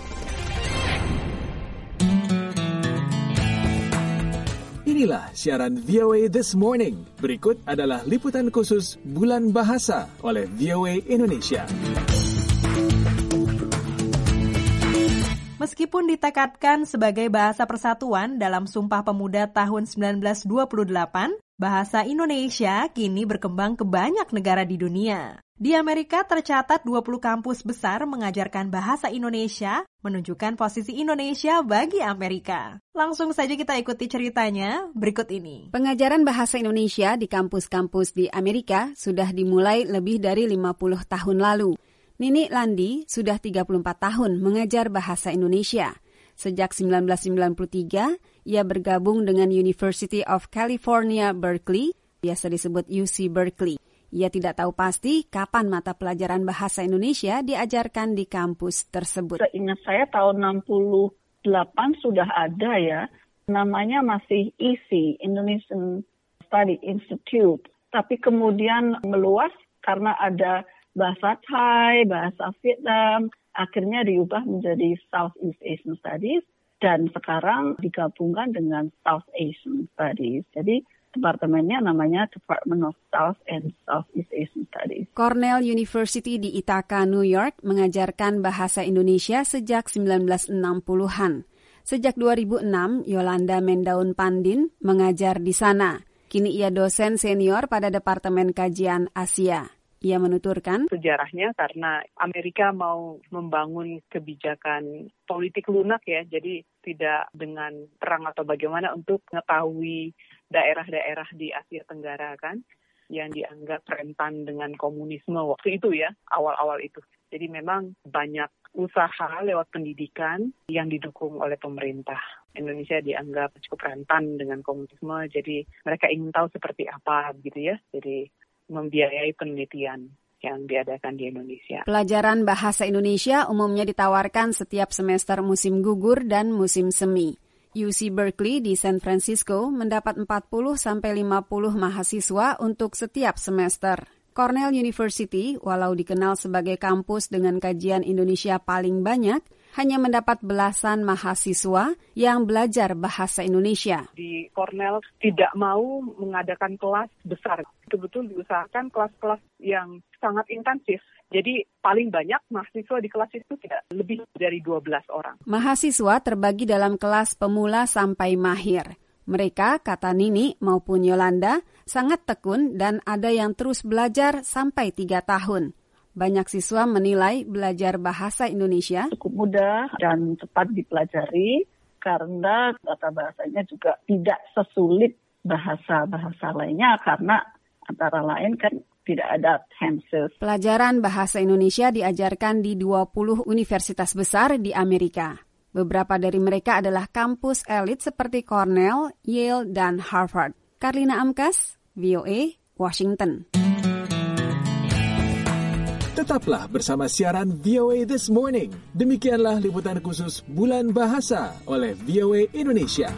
Inilah siaran V O A This Morning. Berikut adalah liputan khusus Bulan Bahasa oleh V O A Indonesia. Meskipun ditekadkan sebagai bahasa persatuan dalam Sumpah Pemuda tahun sembilan belas dua puluh delapan, bahasa Indonesia kini berkembang ke banyak negara di dunia. Di Amerika tercatat dua puluh kampus besar mengajarkan bahasa Indonesia, menunjukkan posisi Indonesia bagi Amerika. Langsung saja kita ikuti ceritanya berikut ini. Pengajaran bahasa Indonesia di kampus-kampus di Amerika sudah dimulai lebih dari lima puluh tahun lalu. Nini Landi sudah tiga puluh empat tahun mengajar bahasa Indonesia. Sejak sembilan belas sembilan puluh tiga, ia bergabung dengan University of California, Berkeley, biasa disebut U C Berkeley. Ia tidak tahu pasti kapan mata pelajaran bahasa Indonesia diajarkan di kampus tersebut. Seingat saya tahun enam puluh delapan sudah ada ya, namanya masih I S I, Indonesian Study Institute. Tapi kemudian meluas karena ada bahasa Thai, bahasa Vietnam, akhirnya diubah menjadi Southeast Asian Studies dan sekarang digabungkan dengan South Asian Studies. Jadi departemennya namanya Department of South and Southeast Asian Studies. Cornell University di Ithaca, New York mengajarkan bahasa Indonesia sejak sembilan belas enam puluhan. Sejak dua ribu enam, Yolanda Mendaun Pandin mengajar di sana. Kini ia dosen senior pada Departemen Kajian Asia. Ia menuturkan, sejarahnya karena Amerika mau membangun kebijakan politik lunak ya, jadi tidak dengan perang atau bagaimana untuk mengetahui daerah-daerah di Asia Tenggara kan, yang dianggap rentan dengan komunisme waktu itu ya, awal-awal itu. Jadi memang banyak usaha lewat pendidikan yang didukung oleh pemerintah. Indonesia dianggap cukup rentan dengan komunisme, jadi mereka ingin tahu seperti apa gitu ya. Jadi membiayai penelitian yang diadakan di Indonesia. Pelajaran bahasa Indonesia umumnya ditawarkan setiap semester musim gugur dan musim semi. U C Berkeley di San Francisco mendapat empat puluh sampai lima puluh mahasiswa untuk setiap semester. Cornell University, walau dikenal sebagai kampus dengan kajian Indonesia paling banyak, hanya mendapat belasan mahasiswa yang belajar bahasa Indonesia. Di Cornell tidak mau mengadakan kelas besar. Betul-betul diusahakan kelas-kelas yang sangat intensif. Jadi paling banyak mahasiswa di kelas itu tidak lebih dari dua belas orang. Mahasiswa terbagi dalam kelas pemula sampai mahir. Mereka, kata Nini maupun Yolanda, sangat tekun dan ada yang terus belajar sampai tiga tahun. Banyak siswa menilai belajar bahasa Indonesia cukup mudah dan cepat dipelajari karena tata bahasanya juga tidak sesulit bahasa-bahasa lainnya karena antara lain kan tidak ada tenses. Pelajaran bahasa Indonesia diajarkan di dua puluh universitas besar di Amerika. Beberapa dari mereka adalah kampus elit seperti Cornell, Yale, dan Harvard. Karlina Amkas, V O A, Washington. Tetaplah bersama siaran V O A This Morning. Demikianlah liputan khusus Bulan Bahasa oleh V O A Indonesia.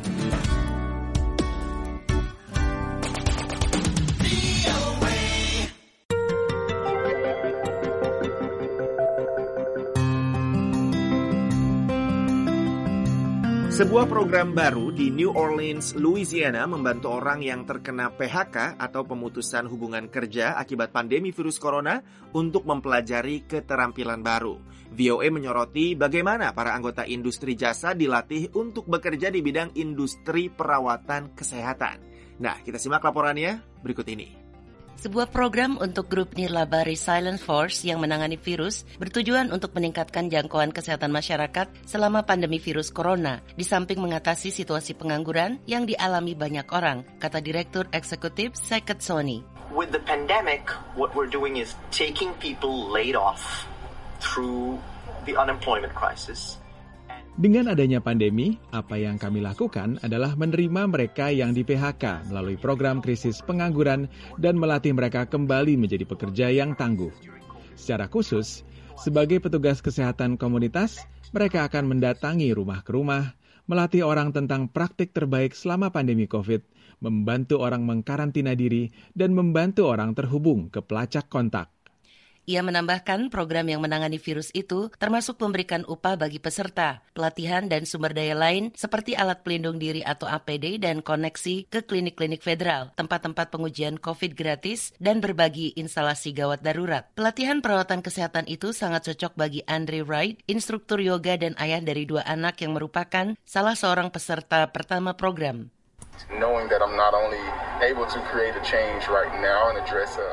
Sebuah program baru di New Orleans, Louisiana membantu orang yang terkena P H K atau pemutusan hubungan kerja akibat pandemi virus corona untuk mempelajari keterampilan baru. V O A menyoroti bagaimana para anggota industri jasa dilatih untuk bekerja di bidang industri perawatan kesehatan. Nah, kita simak laporannya berikut ini. Sebuah program untuk grup nirlaba Resilient Force yang menangani virus bertujuan untuk meningkatkan jangkauan kesehatan masyarakat selama pandemi virus corona, di samping mengatasi situasi pengangguran yang dialami banyak orang, kata Direktur Eksekutif Seket Sony. With the pandemic, what we're doing is taking people laid off through the unemployment crisis. Dengan adanya pandemi, apa yang kami lakukan adalah menerima mereka yang di P H K melalui program krisis pengangguran dan melatih mereka kembali menjadi pekerja yang tangguh. Secara khusus, sebagai petugas kesehatan komunitas, mereka akan mendatangi rumah ke rumah, melatih orang tentang praktik terbaik selama pandemi COVID, membantu orang mengkarantina diri, dan membantu orang terhubung ke pelacak kontak. Ia menambahkan program yang menangani virus itu termasuk memberikan upah bagi peserta, pelatihan dan sumber daya lain seperti alat pelindung diri atau A P D dan koneksi ke klinik-klinik federal, tempat-tempat pengujian COVID gratis, dan berbagi instalasi gawat darurat. Pelatihan perawatan kesehatan itu sangat cocok bagi Andre Wright, instruktur yoga dan ayah dari dua anak yang merupakan salah seorang peserta pertama program. Knowing that I'm not only able to create a change right now and address a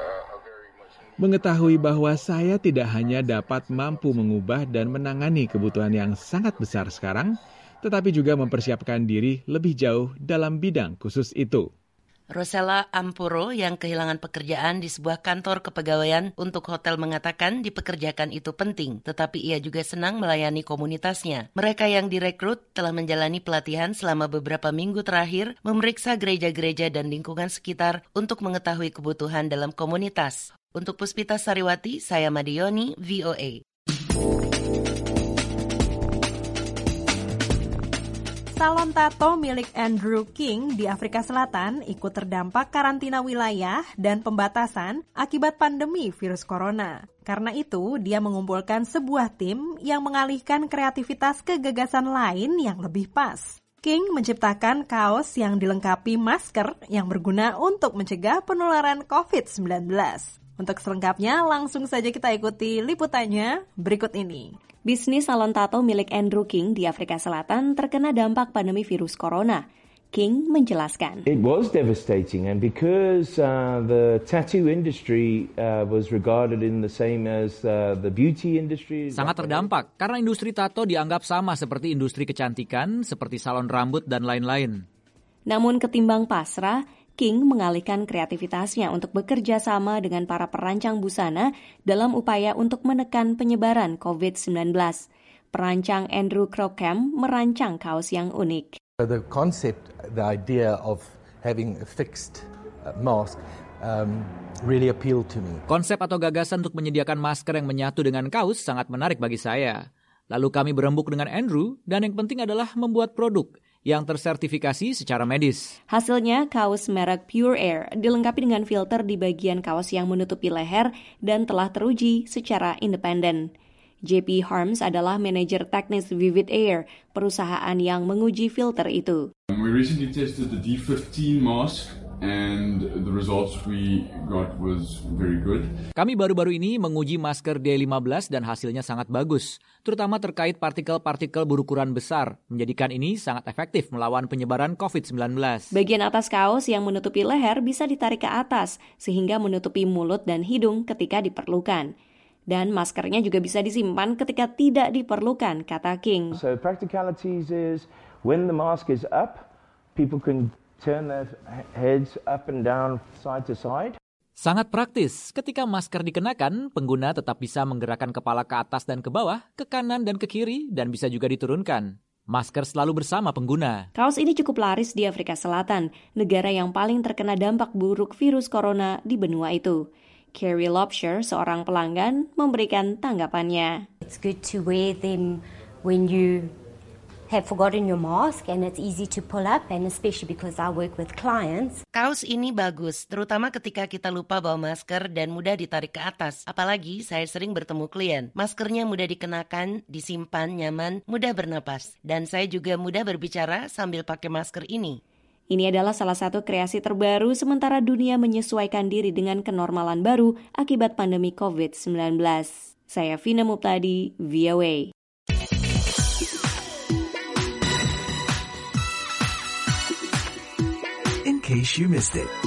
Mengetahui bahwa saya tidak hanya dapat mampu mengubah dan menangani kebutuhan yang sangat besar sekarang, tetapi juga mempersiapkan diri lebih jauh dalam bidang khusus itu. Rosella Ampuro yang kehilangan pekerjaan di sebuah kantor kepegawaian untuk hotel mengatakan dipekerjakan itu penting, tetapi ia juga senang melayani komunitasnya. Mereka yang direkrut telah menjalani pelatihan selama beberapa minggu terakhir, memeriksa gereja-gereja dan lingkungan sekitar untuk mengetahui kebutuhan dalam komunitas. Untuk Puspita Sariwati, saya Madioni, V O A. Salon tato milik Andrew King di Afrika Selatan ikut terdampak karantina wilayah dan pembatasan akibat pandemi virus corona. Karena itu, dia mengumpulkan sebuah tim yang mengalihkan kreativitas ke gagasan lain yang lebih pas. King menciptakan kaos yang dilengkapi masker yang berguna untuk mencegah penularan covid sembilan belas. Untuk selengkapnya, langsung saja kita ikuti liputannya berikut ini. Bisnis salon tato milik Andrew King di Afrika Selatan terkena dampak pandemi virus corona. King menjelaskan. It was devastating, and because uh, the tattoo industry uh, was regarded in the same as uh, the beauty industry. Sangat terdampak karena industri tato dianggap sama seperti industri kecantikan, seperti salon rambut dan lain-lain. Namun ketimbang pasrah, King mengalihkan kreativitasnya untuk bekerja sama dengan para perancang busana dalam upaya untuk menekan penyebaran covid sembilan belas. Perancang Andrew Crockham merancang kaos yang unik. The concept, the idea of having a fixed mask um, really appealed to me. Konsep atau gagasan untuk menyediakan masker yang menyatu dengan kaos sangat menarik bagi saya. Lalu kami berembuk dengan Andrew dan yang penting adalah membuat produk yang tersertifikasi secara medis. Hasilnya, kaos merek Pure Air dilengkapi dengan filter di bagian kaos yang menutupi leher dan telah teruji secara independen. J P Harms adalah manajer teknis Vivid Air, perusahaan yang menguji filter itu. We recently tested the D fifteen mask and the results we got was very good. Kami baru-baru ini menguji masker D lima belas dan hasilnya sangat bagus, terutama terkait partikel-partikel berukuran besar, menjadikan ini sangat efektif melawan penyebaran covid sembilan belas. Bagian atas kaos yang menutupi leher bisa ditarik ke atas, sehingga menutupi mulut dan hidung ketika diperlukan. Dan maskernya juga bisa disimpan ketika tidak diperlukan, kata King. So practicalities is when the mask is up, people can turn their heads up and down side to side. Sangat praktis. Ketika masker dikenakan, pengguna tetap bisa menggerakkan kepala ke atas dan ke bawah, ke kanan dan ke kiri, dan bisa juga diturunkan. Masker selalu bersama pengguna. Kaos ini cukup laris di Afrika Selatan, negara yang paling terkena dampak buruk virus corona di benua itu. Carrie Lobsher, seorang pelanggan, memberikan tanggapannya. It's good to wear them when you have forgotten your mask and it's easy to pull up, and especially because I work with clients. Kaos ini bagus, terutama ketika kita lupa bawa masker dan mudah ditarik ke atas. Apalagi saya sering bertemu klien. Maskernya mudah dikenakan, disimpan, nyaman, mudah bernapas. Dan saya juga mudah berbicara sambil pakai masker ini. Ini adalah salah satu kreasi terbaru sementara dunia menyesuaikan diri dengan kenormalan baru akibat pandemi covid sembilan belas. Saya Vina Muptadi, V O A. In case you missed it.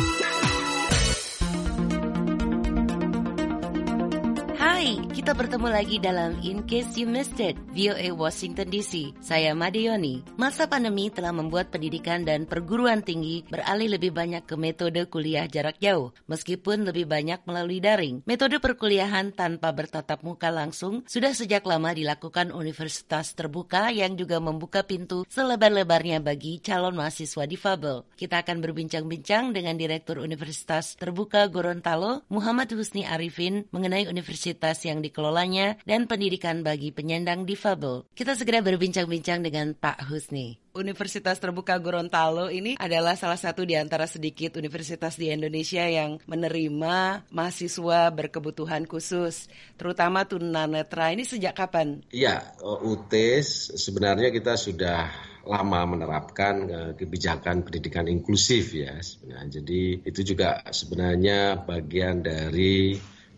Hai, kita bertemu lagi dalam In Case You Missed It, V O A Washington D C. Saya Madeyoni. Masa pandemi telah membuat pendidikan dan perguruan tinggi beralih lebih banyak ke metode kuliah jarak jauh, meskipun lebih banyak melalui daring. Metode perkuliahan tanpa bertatap muka langsung sudah sejak lama dilakukan universitas terbuka yang juga membuka pintu selebar-lebarnya bagi calon mahasiswa difabel. Kita akan berbincang-bincang dengan Direktur Universitas Terbuka Gorontalo, Muhammad Husni Arifin, mengenai universitas yang dikelolanya dan pendidikan bagi penyandang difabel. Kita segera berbincang-bincang dengan Pak Husni. Universitas Terbuka Gorontalo ini adalah salah satu di antara sedikit universitas di Indonesia yang menerima mahasiswa berkebutuhan khusus, terutama tunanetra. Ini sejak kapan? Iya, U T sebenarnya kita sudah lama menerapkan uh, kebijakan pendidikan inklusif ya sebenarnya. Jadi itu juga sebenarnya bagian dari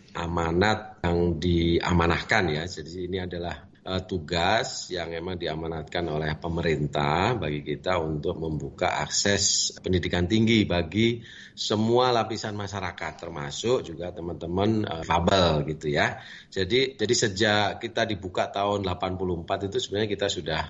amanat yang diamanahkan ya. Jadi ini adalah uh, tugas yang memang diamanatkan oleh pemerintah bagi kita untuk membuka akses pendidikan tinggi bagi semua lapisan masyarakat, termasuk juga teman-teman uh, fabel gitu ya. Jadi jadi sejak kita dibuka tahun delapan puluh empat itu sebenarnya kita sudah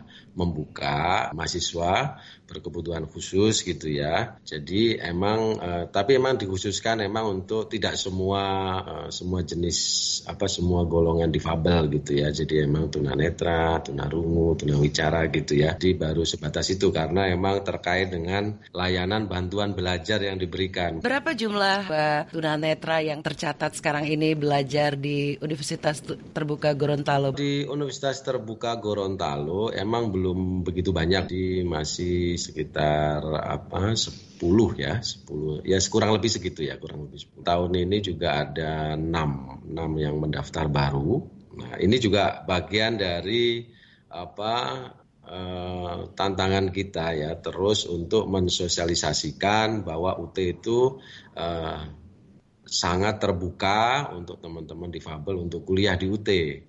membuka mahasiswa berkebutuhan khusus gitu ya. Jadi emang uh, tapi emang dikhususkan emang untuk tidak semua uh, semua jenis apa semua golongan difabel gitu ya. Jadi emang tunanetra, tunarungu, tunawicara gitu ya. Jadi baru sebatas itu karena emang terkait dengan layanan bantuan belajar yang diberikan. Berapa jumlah uh, tunanetra yang tercatat sekarang ini belajar di Universitas Terbuka Gorontalo? Di Universitas Terbuka Gorontalo emang belum begitu banyak, di masih sekitar apa sepuluh ya, sepuluh ya kurang lebih segitu ya, kurang lebih sepuluh. Tahun ini juga ada enam yang mendaftar baru. Nah, ini juga bagian dari apa Uh, tantangan kita ya, terus untuk mensosialisasikan bahwa U T itu uh, sangat terbuka untuk teman-teman difabel untuk kuliah di U T.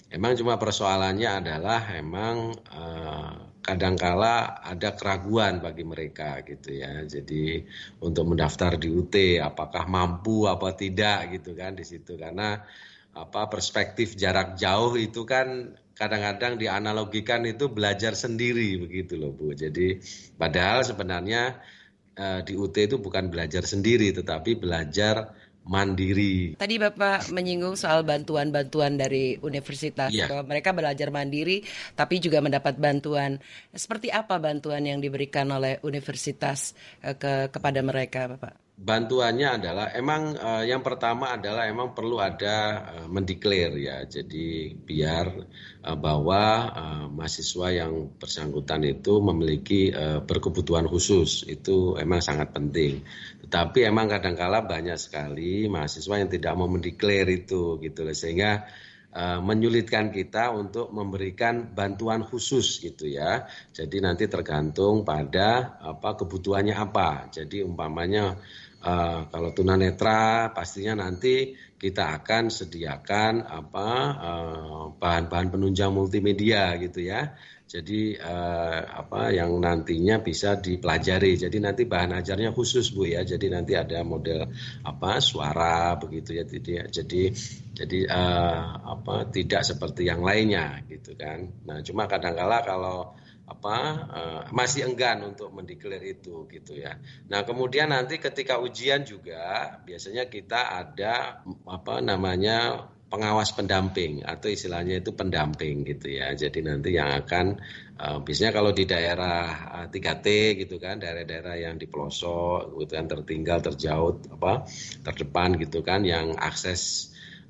Emang cuma persoalannya adalah emang uh, kadangkala ada keraguan bagi mereka gitu ya. Jadi untuk mendaftar di U T apakah mampu apa tidak gitu kan di situ, karena apa perspektif jarak jauh itu kan kadang-kadang dianalogikan itu belajar sendiri begitu loh Bu. Jadi padahal sebenarnya uh, di U T itu bukan belajar sendiri tetapi belajar mandiri. Tadi Bapak menyinggung soal bantuan-bantuan dari universitas, yeah. bahwa mereka belajar mandiri tapi juga mendapat bantuan. Seperti apa bantuan yang diberikan oleh universitas ke kepada mereka, Bapak? Bantuannya adalah emang uh, yang pertama adalah emang perlu ada uh, mendeklar ya. Jadi biar uh, bahwa uh, mahasiswa yang bersangkutan itu memiliki uh, berkebutuhan khusus, itu emang sangat penting. Tetapi emang kadangkala banyak sekali mahasiswa yang tidak mau mendeklar itu gitu loh, sehingga uh, menyulitkan kita untuk memberikan bantuan khusus gitu ya. Jadi nanti tergantung pada apa kebutuhannya apa. Jadi umpamanya Uh, kalau tunanetra pastinya nanti kita akan sediakan apa uh, bahan-bahan penunjang multimedia gitu ya. Jadi uh, apa yang nantinya bisa dipelajari. Jadi nanti bahan ajarnya khusus Bu ya. Jadi nanti ada model apa suara begitu ya. Jadi jadi jadi uh, apa tidak seperti yang lainnya gitu kan. Nah cuma kadang-kala kalau apa uh, masih enggan untuk mendeklar itu gitu ya. Nah kemudian nanti ketika ujian juga biasanya kita ada apa namanya pengawas pendamping atau istilahnya itu pendamping gitu ya. Jadi nanti yang akan uh, biasanya kalau di daerah uh, tiga T gitu kan, daerah-daerah yang di pelosok gitu kan, tertinggal, terjauh apa terdepan gitu kan, yang akses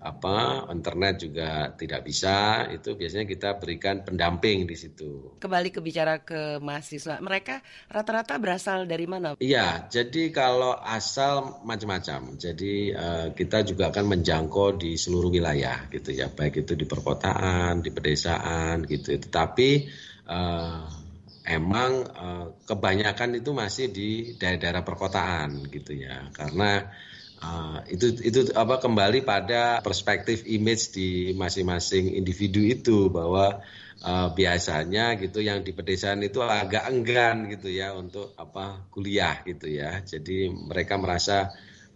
apa internet juga tidak bisa, itu biasanya kita berikan pendamping di situ. Kembali ke bicara ke mahasiswa, mereka rata-rata berasal dari mana? Iya, jadi kalau asal macam-macam. Jadi uh, kita juga akan menjangkau di seluruh wilayah gitu ya, baik itu di perkotaan, di pedesaan gitu. Tetapi uh, emang uh, kebanyakan itu masih di daerah-daerah perkotaan gitu ya, karena Uh, itu itu apa kembali pada perspektif image di masing-masing individu itu, bahwa uh, biasanya gitu yang di pedesaan itu agak enggan gitu ya untuk apa kuliah gitu ya. Jadi mereka merasa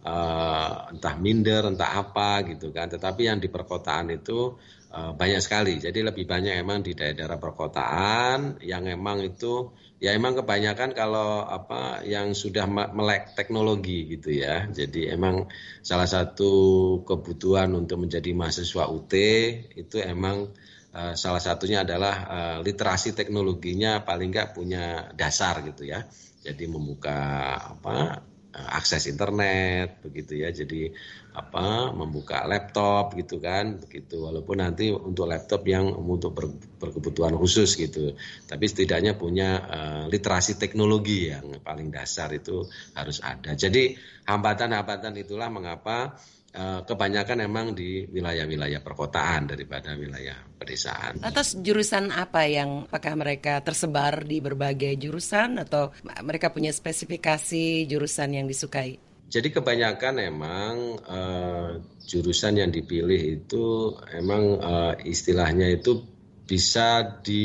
uh, entah minder entah apa gitu kan. Tetapi yang di perkotaan itu uh, banyak sekali. Jadi lebih banyak emang di daerah perkotaan yang emang itu ya emang kebanyakan kalau apa yang sudah melek teknologi gitu ya. Jadi emang salah satu kebutuhan untuk menjadi mahasiswa U T itu emang uh, salah satunya adalah uh, literasi teknologinya paling nggak punya dasar gitu ya. Jadi membuka apa akses internet begitu ya. Jadi apa membuka laptop gitu kan begitu, walaupun nanti untuk laptop yang untuk ber, berkebutuhan khusus gitu, tapi setidaknya punya uh, literasi teknologi yang paling dasar itu harus ada. Jadi hambatan-hambatan itulah mengapa uh, kebanyakan emang di wilayah-wilayah perkotaan daripada wilayah pedesaan. Atas jurusan apa yang apakah mereka tersebar di berbagai jurusan atau mereka punya spesifikasi jurusan yang disukai? Jadi kebanyakan emang uh, jurusan yang dipilih itu emang uh, istilahnya itu bisa di,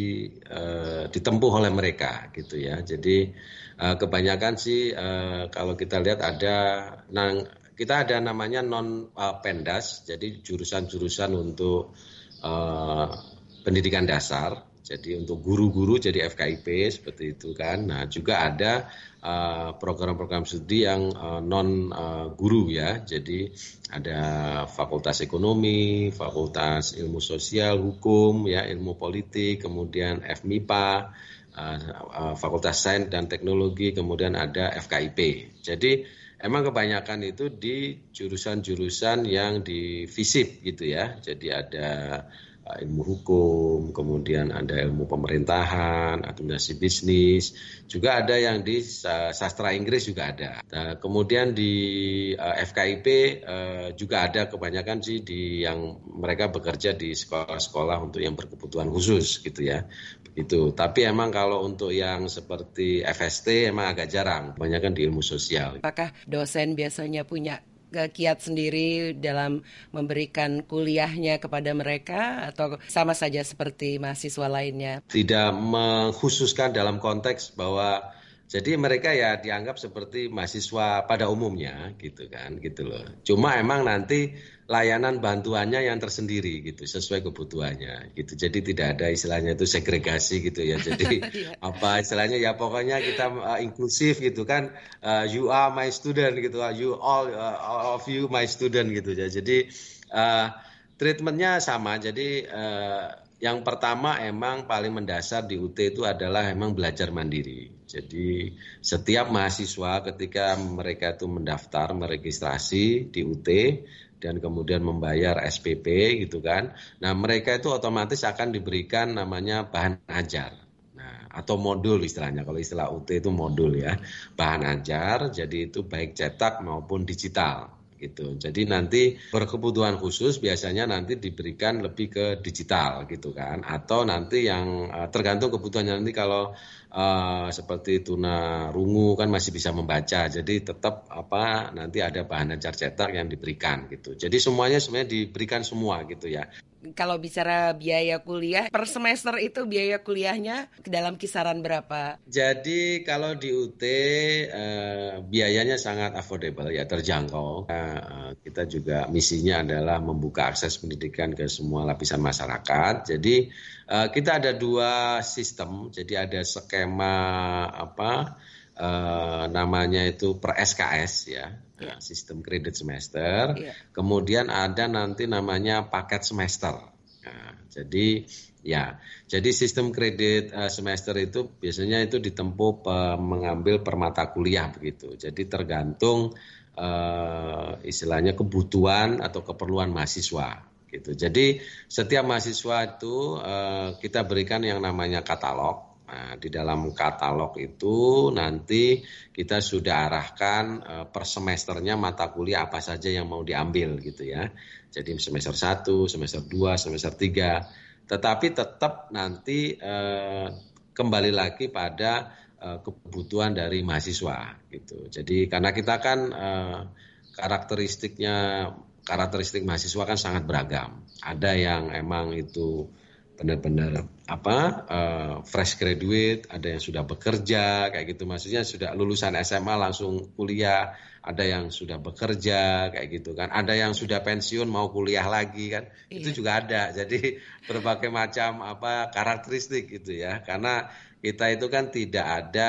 uh, ditempuh oleh mereka gitu ya. Jadi uh, kebanyakan sih uh, kalau kita lihat ada, nah, kita ada namanya non uh, pendas, jadi jurusan-jurusan untuk uh, pendidikan dasar. Jadi untuk guru-guru jadi F K I P seperti itu kan. Nah juga ada uh, program-program studi yang uh, non uh, guru ya. Jadi ada fakultas ekonomi, fakultas ilmu sosial, hukum ya, ilmu politik, kemudian F M I P A, uh, uh, fakultas sains dan teknologi, kemudian ada F K I P. Jadi emang kebanyakan itu di jurusan-jurusan yang di FISIP gitu ya. Jadi ada ilmu hukum, kemudian ada ilmu pemerintahan, administrasi bisnis, juga ada yang di sastra Inggris juga ada. Nah, kemudian di uh, F K I P uh, juga ada kebanyakan sih di yang mereka bekerja di sekolah-sekolah untuk yang berkebutuhan khusus gitu ya. Begitu. Tapi emang kalau untuk yang seperti F S T emang agak jarang, kebanyakan di ilmu sosial. Apakah dosen biasanya punya kiat sendiri dalam memberikan kuliahnya kepada mereka atau sama saja seperti mahasiswa lainnya? Tidak mengkhususkan dalam konteks bahwa jadi mereka ya dianggap seperti mahasiswa pada umumnya gitu kan, gitu loh. Cuma emang nanti layanan bantuannya yang tersendiri gitu, sesuai kebutuhannya gitu. Jadi tidak ada istilahnya itu segregasi gitu ya. Jadi apa istilahnya ya pokoknya kita uh, inklusif gitu kan. Uh, you are my student gitu, you all, uh, all of you my student gitu ya. Jadi uh, treatmentnya sama. Jadi uh, yang pertama emang paling mendasar di U T itu adalah emang belajar mandiri. Jadi setiap mahasiswa ketika mereka itu mendaftar, meregistrasi di U T dan kemudian membayar S P P gitu kan. Nah mereka itu otomatis akan diberikan namanya bahan ajar. Nah, atau modul istilahnya, kalau istilah U T itu modul ya. Bahan ajar, jadi itu baik cetak maupun digital. Gitu. Jadi nanti berkebutuhan khusus biasanya nanti diberikan lebih ke digital gitu kan, atau nanti yang uh, tergantung kebutuhannya. Nanti kalau uh, seperti tuna rungu kan masih bisa membaca, jadi tetap apa nanti ada bahan ajar cetak yang diberikan gitu. Jadi semuanya sebenarnya diberikan semua gitu ya. Kalau bicara biaya kuliah, per semester itu biaya kuliahnya dalam kisaran berapa? Jadi kalau di U T eh, biayanya sangat affordable ya, terjangkau. Eh, kita juga misinya adalah membuka akses pendidikan ke semua lapisan masyarakat. Jadi eh, kita ada dua sistem. Jadi ada skema apa eh, namanya itu per S K S ya. Yeah. Sistem kredit semester, yeah. Kemudian ada nanti namanya paket semester. Nah, jadi ya, jadi sistem kredit uh, semester itu biasanya itu ditempuh uh, mengambil per mata kuliah begitu. Jadi tergantung uh, istilahnya kebutuhan atau keperluan mahasiswa gitu. Jadi setiap mahasiswa itu uh, kita berikan yang namanya katalog. Nah, di dalam katalog itu nanti kita sudah arahkan uh, per semesternya mata kuliah apa saja yang mau diambil gitu ya. Jadi semester satu, semester dua, semester tiga. Tetapi tetap nanti uh, kembali lagi pada uh, kebutuhan dari mahasiswa gitu. Jadi karena kita kan uh, karakteristiknya karakteristik mahasiswa kan sangat beragam. Ada yang emang itu benar-benar apa uh, fresh graduate, ada yang sudah bekerja kayak gitu, maksudnya sudah lulusan S M A langsung kuliah, ada yang sudah bekerja kayak gitu kan, ada yang sudah pensiun mau kuliah lagi kan, iya. Itu juga ada. Jadi berbagai macam apa karakteristik gitu ya, karena kita itu kan tidak ada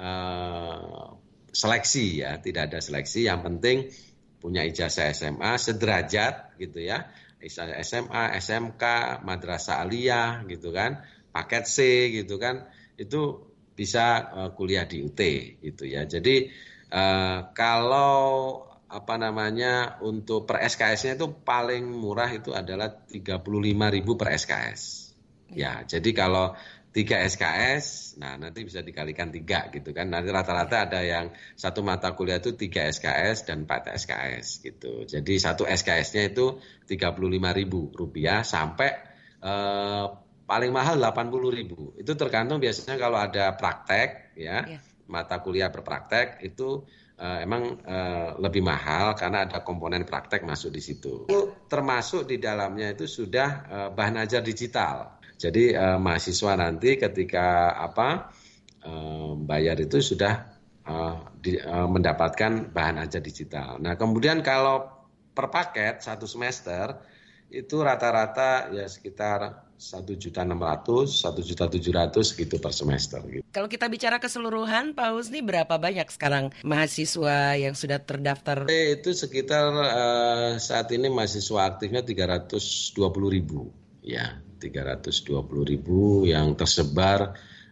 uh, seleksi ya, tidak ada seleksi, yang penting punya ijazah S M A sederajat gitu ya. Misalnya S M A, S M K, madrasah aliyah gitu kan, paket C gitu kan, itu bisa uh, kuliah di U T gitu ya. Jadi uh, kalau apa namanya untuk per S K S-nya itu paling murah itu adalah tiga puluh lima ribu per S K S. Ya, jadi kalau tiga S K S, nah nanti bisa dikalikan tiga gitu kan. Nanti rata-rata ada yang satu mata kuliah itu tiga S K S dan empat S K S gitu. Jadi satu S K S-nya itu tiga puluh lima ribu rupiah sampai eh, paling mahal delapan puluh ribu. Itu tergantung biasanya kalau ada praktek ya, yeah. Mata kuliah berpraktek itu eh, emang eh, lebih mahal karena ada komponen praktek masuk di situ. Itu termasuk di dalamnya itu sudah eh, bahan ajar digital. Jadi uh, mahasiswa nanti ketika apa uh, bayar itu sudah uh, di, uh, mendapatkan bahan ajar digital. Nah kemudian kalau per paket satu semester itu rata-rata ya sekitar satu juta enam ratus, satu juta tujuh ratus gitu per semester. Gitu. Kalau kita bicara keseluruhan, Pak Husni, berapa banyak sekarang mahasiswa yang sudah terdaftar? Eh, itu sekitar uh, saat ini mahasiswa aktifnya tiga ratus dua puluh ribu. Ya, tiga ratus dua puluh ribu yang tersebar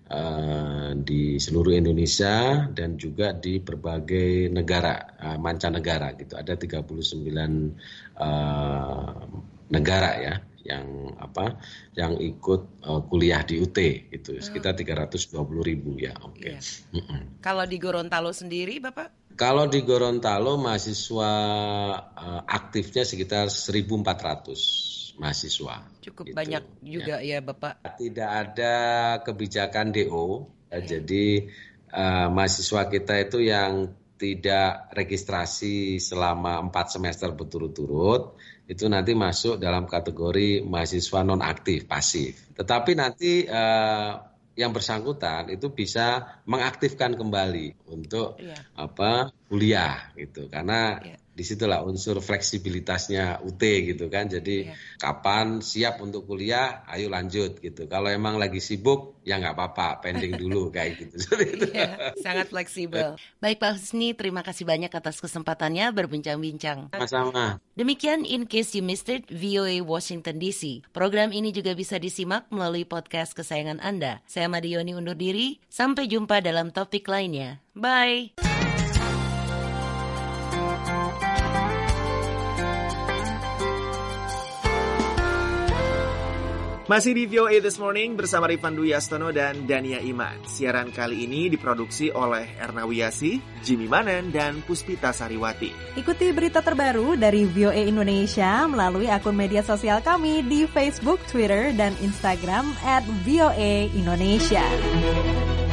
uh, di seluruh Indonesia dan juga di berbagai negara, uh, mancanegara gitu. Ada tiga puluh sembilan uh, negara ya yang apa yang ikut uh, kuliah di U T itu sekitar tiga ratus dua puluh ribu ya. Oke. Okay. Iya. Kalau di Gorontalo sendiri, Bapak? Kalau di Gorontalo mahasiswa uh, aktifnya sekitar seribu empat ratus. Mahasiswa. Cukup gitu. Banyak juga ya. ya Bapak. Tidak ada kebijakan D O, ya. Jadi uh, mahasiswa kita itu yang tidak registrasi selama empat semester berturut-turut, itu nanti masuk dalam kategori mahasiswa non-aktif, pasif. Tetapi nanti eh, yang bersangkutan itu bisa mengaktifkan kembali untuk yeah. apa kuliah gitu, karena yeah. disitulah unsur fleksibilitasnya U T gitu kan. Jadi yeah. kapan siap untuk kuliah, ayo lanjut gitu. Kalau emang lagi sibuk, ya nggak apa-apa, pending dulu kayak gitu. Yeah, sangat fleksibel. Baik Pak Husni, terima kasih banyak atas kesempatannya berbincang-bincang. Sama-sama. Demikian In Case You Missed It, V O A Washington D C. Program ini juga bisa disimak melalui podcast kesayangan Anda. Saya Madioni undur diri, sampai jumpa dalam topik lainnya. Bye! Masih di V O A This Morning bersama Rifan Dwi Astono dan Dania Iman. Siaran kali ini diproduksi oleh Erna Wiyasi, Jimmy Manen, dan Puspita Sariwati. Ikuti berita terbaru dari V O A Indonesia melalui akun media sosial kami di Facebook, Twitter, dan Instagram at V O A Indonesia.